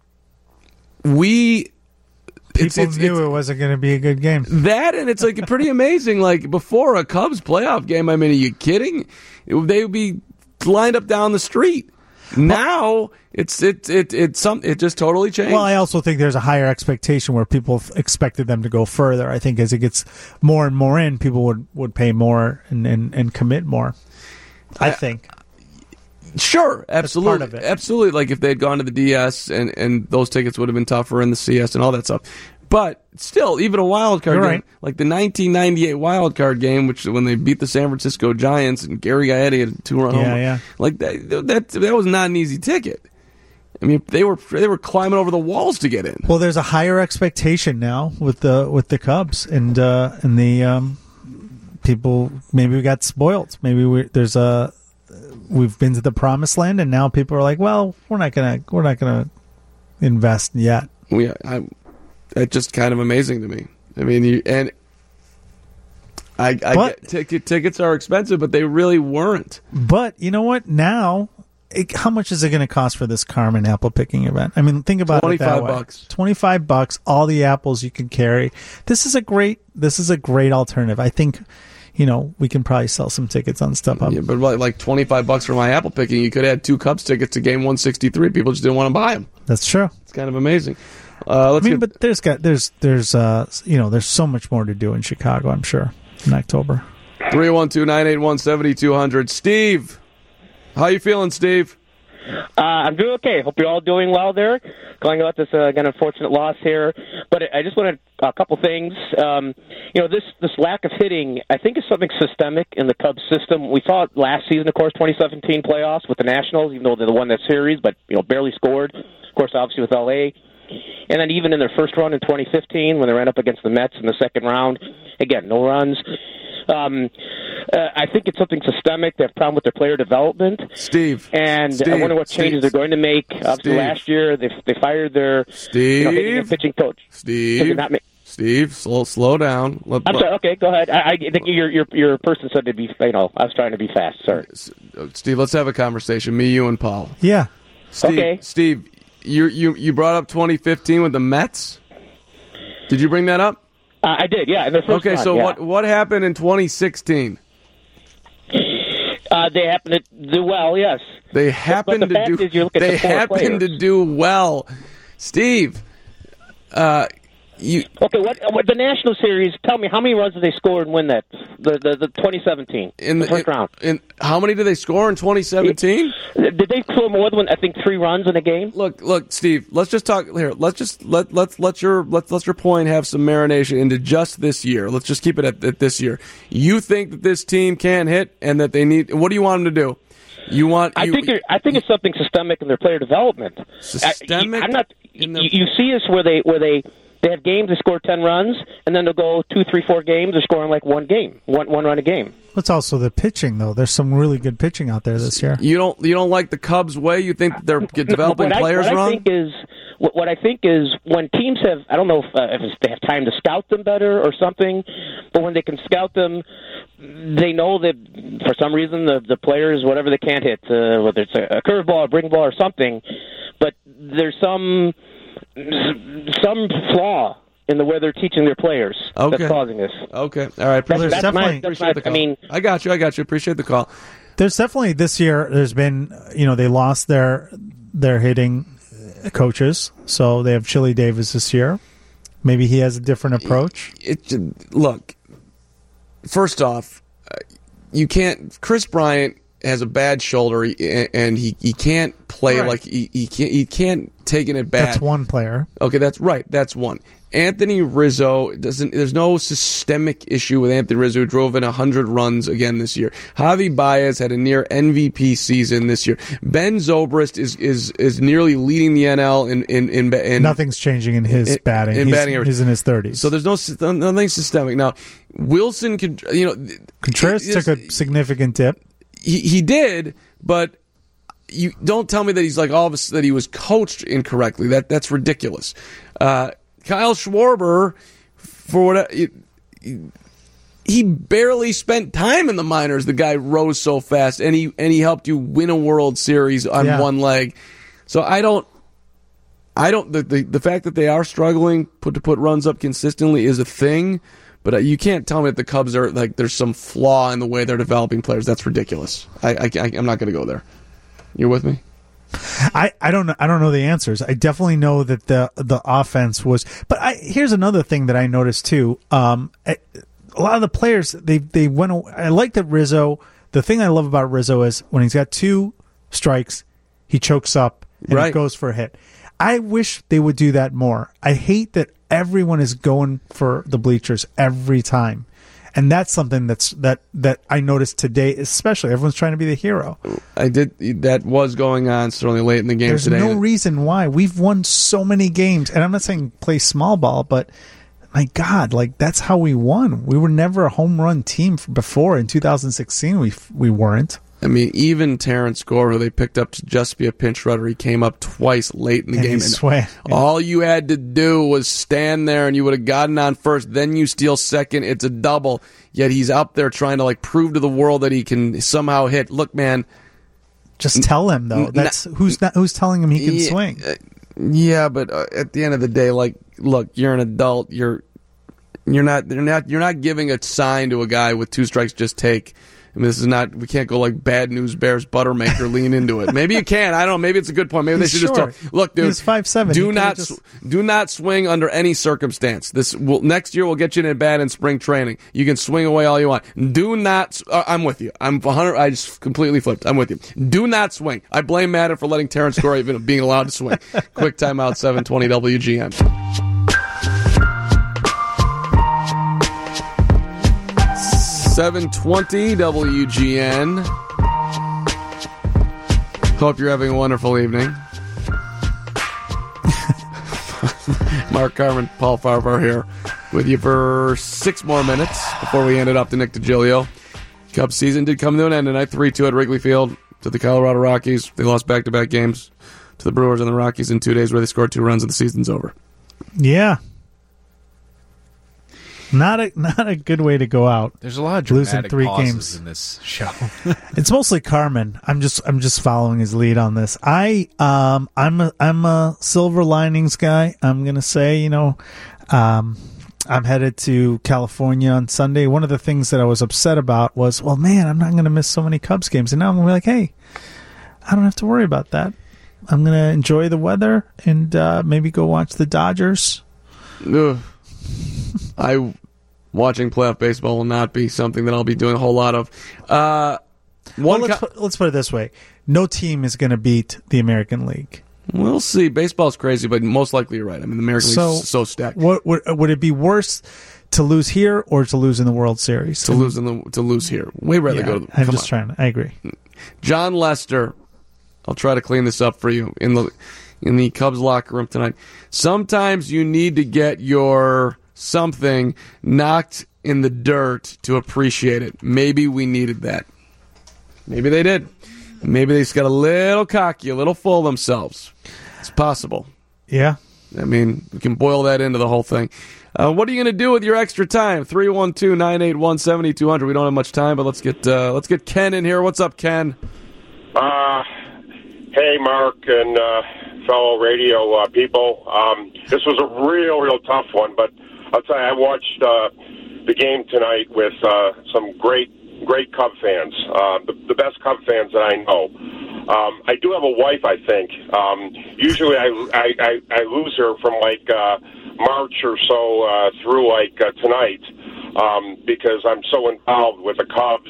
we... People it's, it's, knew it's, it wasn't going to be a good game. That, and it's like pretty amazing. Like before a Cubs playoff game, I mean, are you kidding? It, they would be lined up down the street. Now it's it it it's some it just totally changed. Well, I also think there's a higher expectation where people expected them to go further. I think as it gets more and more in, people would, would pay more and, and, and commit more. I, I think. Sure, absolutely, part of it. Absolutely. Like if they'd gone to the D S and, and those tickets would have been tougher in the C S and all that stuff. But still, even a wild card You're game, right. like the nineteen ninety-eight wild card game, which when they beat the San Francisco Giants and Gary Gaetti had a two-run Yeah, home, yeah. like that, that that was not an easy ticket. I mean, they were they were climbing over the walls to get in. Well, there's a higher expectation now with the with the Cubs and uh, and the um, people. Maybe we got spoiled. Maybe we, there's a. We've been to the promised land, and now people are like, "Well, we're not gonna, we're not gonna invest yet." Yeah, I, it's just kind of amazing to me. I mean, you, and I, I But- get ticket, tickets are expensive, but they really weren't. But you know what? Now it, how much is it going to cost for this Carmen apple picking event? I mean, think about it that way. twenty-five bucks. twenty-five bucks, all the apples you can carry. This is a great, this is a great alternative. I think, you know, we can probably sell some tickets on StubHub. Yeah, but like, like twenty-five bucks for my apple picking, you could add two Cubs tickets to game one sixty-three. People just didn't want to buy them. That's true. It's kind of amazing. Uh, let's I mean, get, but there's got, there's, there's, uh, you know, there's so much more to do in Chicago, I'm sure, in October. three one two, nine eight one, seven two zero zero. Steve, how you feeling, Steve? Uh, I'm doing okay. Hope you're all doing well there. Going about this uh, again, unfortunate loss here, but I just wanted a couple things. Um, you know, this this lack of hitting, I think, is something systemic in the Cubs system. We saw it last season, of course, twenty seventeen playoffs with the Nationals, even though they won that series, but you know, barely scored. Of course, obviously with L A, and then even in their first run in twenty fifteen, when they ran up against the Mets in the second round, again, no runs. Um, uh, I think it's something systemic. They have a problem with their player development. Steve. And Steve, I wonder what changes Steve, they're going to make. Obviously, Steve, last year, they they fired their Steve, you know, hitting and pitching coach. Steve, not ma- Steve, slow, slow down. Let, I'm sorry, okay, go ahead. I, I think your, your, your person said to be, you know, I was trying to be fast, sorry. Steve, let's have a conversation, me, you, and Paul. Yeah. Steve, okay. Steve, you, you, you brought up twenty fifteen with the Mets? Did you bring that up? Uh, I did, yeah. In their first okay, run, so yeah. what what happened in twenty sixteen? Uh, they happened to do well, yes. They happened but the to fact do. Is you look at they the four happened players. to do well, Steve. Uh, you okay? What, what the National Series? Tell me how many runs did they score and win that? The the, the twenty seventeen in the, the first in, round. In how many did they score in twenty seventeen? Did they score more than I think three runs in a game? Look, look, Steve. Let's just talk here. Let's just let let's let your let let your point have some marination into just this year. Let's just keep it at, at this year. You think that this team can hit and that they need? What do you want them to do? You want? I you, think I think it's something systemic in their player development. Systemic. I, I'm not. In their, you, you see this where they where they. They have games they score ten runs, and then they'll go two, three, four games. They're scoring like one game, one one run a game. It's also the pitching, though. There's some really good pitching out there this year. You don't you don't like the Cubs' way? You think that they're developing what players I, what wrong? I think is what, what I think is when teams have I don't know if, uh, if they have time to scout them better or something, but when they can scout them, they know that for some reason the the players whatever they can't hit, uh, whether it's a, a curveball, a breaking ball, or something, but there's some some flaw in the way they're teaching their players okay. that's causing this. Okay. All right. Appreciate, that's, that's my, that's my, the call. I mean, I got you. I got you. Appreciate the call. There's definitely this year, there's been, you know, they lost their their hitting coaches. So they have Chili Davis this year. Maybe he has a different approach. It, it, look, first off, you can't, Chris Bryant has a bad shoulder and he, he can't play right. like he, he can't he can't taking it bad. That's one player. Okay, that's right. That's one. Anthony Rizzo doesn't. There's no systemic issue with Anthony Rizzo, who drove in one hundred runs again this year. Javi Baez had a near M V P season this year. Ben Zobrist is is, is nearly leading the N L in in, in, in nothing's changing in his in, batting. In he's, batting average. He's in his thirties. So there's no nothing systemic. Now Wilson, you know, Contreras took a significant dip. He he did, but you don't tell me that he's like all of a that he was coached incorrectly. That that's ridiculous. Uh, Kyle Schwarber, for what he barely spent time in the minors. The guy rose so fast, and he and he helped you win a World Series on yeah. one leg. So I don't, I don't. The, the the fact that they are struggling put to put runs up consistently is a thing, but you can't tell me that the Cubs are like there's some flaw in the way they're developing players. That's ridiculous. I, I, I I'm not going to go there. You're with me? I, I don't know I don't know the answers. I definitely know that the the offense was, but I here's another thing that I noticed too. Um, a lot of the players they they went. I like that Rizzo. The thing I love about Rizzo is when he's got two strikes, he chokes up and right. it goes for a hit. I wish they would do that more. I hate that everyone is going for the bleachers every time. And that's something that's that that I noticed today, especially. Everyone's trying to be the hero. I did. That was going on certainly late in the game There's today. There's no reason why. We've won so many games, and I'm not saying play small ball, but my God, like that's how we won. We were never a home run team before. In two thousand sixteen, we we weren't. I mean, even Terrence Gore, who they picked up to just be a pinch runner, he came up twice late in the and game. And sway. Yeah. All you had to do was stand there, and you would have gotten on first. Then you steal second. It's a double. Yet he's up there trying to like prove to the world that he can somehow hit. Look, man, Just tell him though. That's who's not, who's telling him he can yeah, swing. Uh, yeah, but uh, at the end of the day, like, look, you're an adult. You're you're not you're not you're not giving a sign to a guy with two strikes. Just take. I mean, this is not. We can't go like Bad News Bears Buttermaker. Lean into it. Maybe you can. I don't know. Maybe it's a good point. Maybe they should He's just short. tell. Look, dude. He's five seven. Do He not could've just- do not swing under any circumstance. This will next year we'll get you in at bat in spring training. You can swing away all you want. Do not. Uh, I'm with you. I'm one hundred. I just completely flipped. I'm with you. Do not swing. I blame Madden for letting Terrence Corey even being allowed to swing. Quick timeout. seven twenty W G N. seven twenty W G N. Hope you're having a wonderful evening. Mark Carman, Paul Farvar here with you for six more minutes before we hand it off to Nick DiGilio. Cubs season did come to an end tonight, three two at Wrigley Field to the Colorado Rockies. They lost back-to-back games to the Brewers and the Rockies in two days where they scored two runs and the season's over. Yeah. Not a not a good way to go out. There's a lot of losing dramatic three pauses games in this show. It's mostly Carmen. I'm just I'm just following his lead on this. I um I'm a I'm a silver linings guy. I'm gonna say, you know, um I'm headed to California on Sunday. One of the things that I was upset about was, well, man, I'm not gonna miss so many Cubs games, and now I'm gonna be like, hey, I don't have to worry about that. I'm gonna enjoy the weather and uh, maybe go watch the Dodgers. Ugh. I watching playoff baseball will not be something that I'll be doing a whole lot of. Uh, one well, let's, co- put, let's put it this way: no team is going to beat the American League. We'll see. Baseball's crazy, but most likely you're right. I mean, the American So, League's so stacked. What would would it be worse to lose here or to lose in the World Series? To lose in the to lose here, way rather Yeah, go to. The, I'm come just on. trying to. I agree. John Lester, I'll try to clean this up for you in the in the Cubs locker room tonight. Sometimes you need to get your something knocked in the dirt to appreciate it. Maybe we needed that. Maybe they did. Maybe they just got a little cocky, a little full of themselves. It's possible. Yeah. I mean, we can boil that into the whole thing. Uh, what are you going to do with your extra time? three one two, nine eight one, seven two zero zero. We don't have much time, but let's get uh, let's get Ken in here. What's up, Ken? Uh, hey, Mark and uh, fellow radio uh, people. Um, this was a real, real tough one, but I'll tell you, I watched uh, the game tonight with uh, some great, great Cub fans, uh, the, the best Cub fans that I know. Um, I do have a wife, I think. Um, usually I, I, I, I lose her from like uh, March or so uh, through like uh, tonight um, because I'm so involved with the Cubs.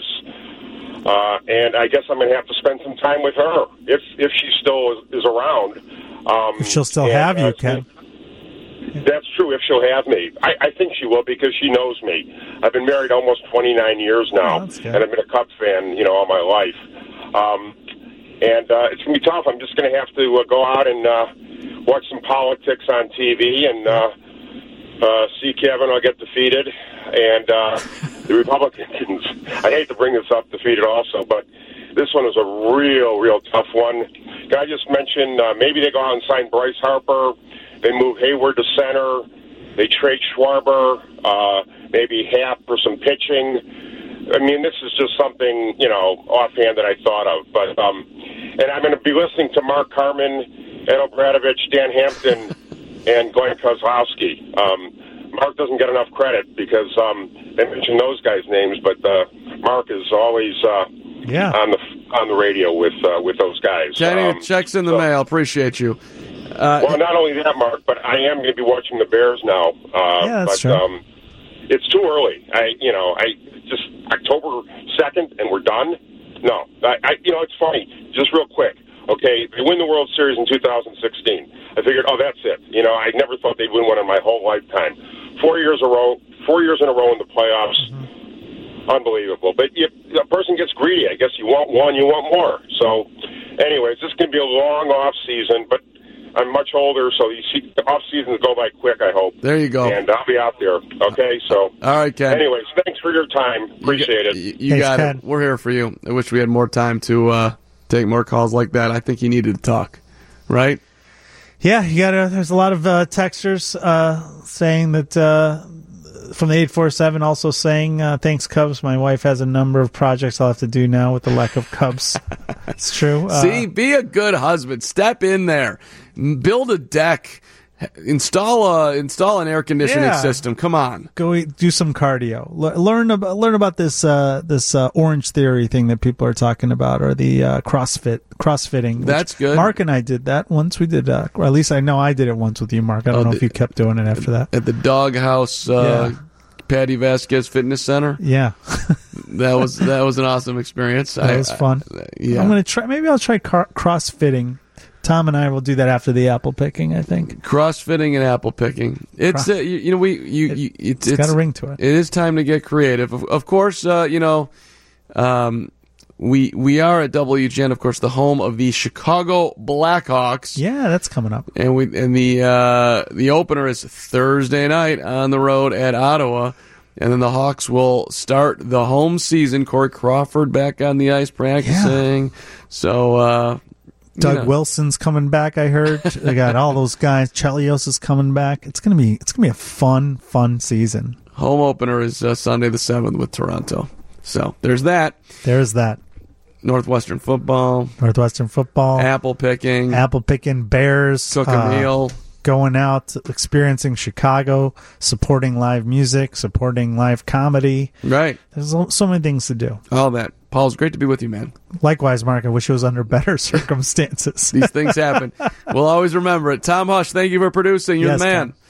Uh, and I guess I'm going to have to spend some time with her if if she still is, is around. Um, If she'll still and, have you, uh, Ken. That's true, if she'll have me. I, I think she will because she knows me. I've been married almost twenty-nine years now, Oh, that's good. and I've been a Cubs fan, you know, all my life. Um, and uh, it's going to be tough. I'm just going to have to uh, go out and uh, watch some politics on T V and uh, uh, see Kavanaugh get defeated. And uh, the Republicans, I hate to bring this up, defeated also, but this one was a real, real tough one. Can I just mention, uh, maybe they go out and sign Bryce Harper. They move Hayward to center. They trade Schwarber, uh, maybe Happ for some pitching. I mean, this is just something, you know, offhand that I thought of. But um, and I'm going to be listening to Mark Carman, Ed Obradovich, Dan Hampton, and Glenn Kozlowski. Um, Mark doesn't get enough credit because um, they mention those guys' names, but uh, Mark is always uh, yeah. on the on the radio with uh, with those guys. Kenny, Um, checks in the so- mail. Appreciate you. Uh, well, not only that, Mark, but I am going to be watching the Bears now. Uh, Yeah, that's but true. um, it's too early. I, you know, I just October second, and we're done. No, I, I, you know, it's funny. Just real quick, okay? They win the World Series in two thousand sixteen. I figured, oh, that's it. You know, I never thought they'd win one in my whole lifetime. Four years a row, four years in a row in the playoffs. Mm-hmm. Unbelievable. But if a person gets greedy, I guess you want one, you want more. So, anyways, this is going to be a long off season, but I'm much older, so you see, the off seasons go by quick, I hope. There you go. And I'll be out there. Okay, so. All right, Ken. Anyways, thanks for your time. Appreciate it. You Thanks, got Ken. it. We're here for you. I wish we had more time to uh, take more calls like that. I think you needed to talk, right? Yeah, you got. There's a lot of uh, texters uh, saying that uh, from the eight four seven also saying, uh, thanks, Cubs. My wife has a number of projects I'll have to do now with the lack of Cubs. It's true. Uh, See, be a good husband. Step in there. Build a deck. Install a install an air conditioning Yeah. system. Come on. Go eat, do some cardio. Le- learn about learn about this uh, this uh, Orange Theory thing that people are talking about, or the uh, CrossFit CrossFitting. which That's good. Mark and I did that once. We did, uh, or at least I know I did it once with you, Mark. I don't Oh, know the- if you kept doing it after that. At the Doghouse uh, Yeah. Patty Vasquez Fitness Center. Yeah, That was that was an awesome experience. that I- was fun. I- yeah. I'm gonna try. Maybe I'll try car- CrossFitting. Tom and I will do that after the apple picking, I think. Crossfitting and apple picking. It's Cross- uh, you, you know we you, It- you it's, it's got a ring to it. It is time to get creative. Of, of course, uh, you know, um, we we are at W G N, of course, the home of the Chicago Blackhawks. Yeah, that's coming up. And we and the uh, the opener is Thursday night on the road at Ottawa, and then the Hawks will start the home season. Corey Crawford back on the ice practicing. So. Uh, Doug you know. Wilson's coming back. I heard they got all those guys. Chelios is coming back. It's gonna be it's gonna be a fun fun season. Home opener is uh, Sunday the seventh with Toronto. So there's that. There's that. Northwestern football, Northwestern football, apple picking, apple picking, Bears, cook a uh, meal. going out, experiencing Chicago, supporting live music, supporting live comedy. Right. There's so so many things to do. All that. Paul's great to be with you, man. Likewise, Mark. I wish it was under better circumstances. These things happen. We'll always remember it. Tom Hush, thank you for producing. You're Yes, the man. Tom.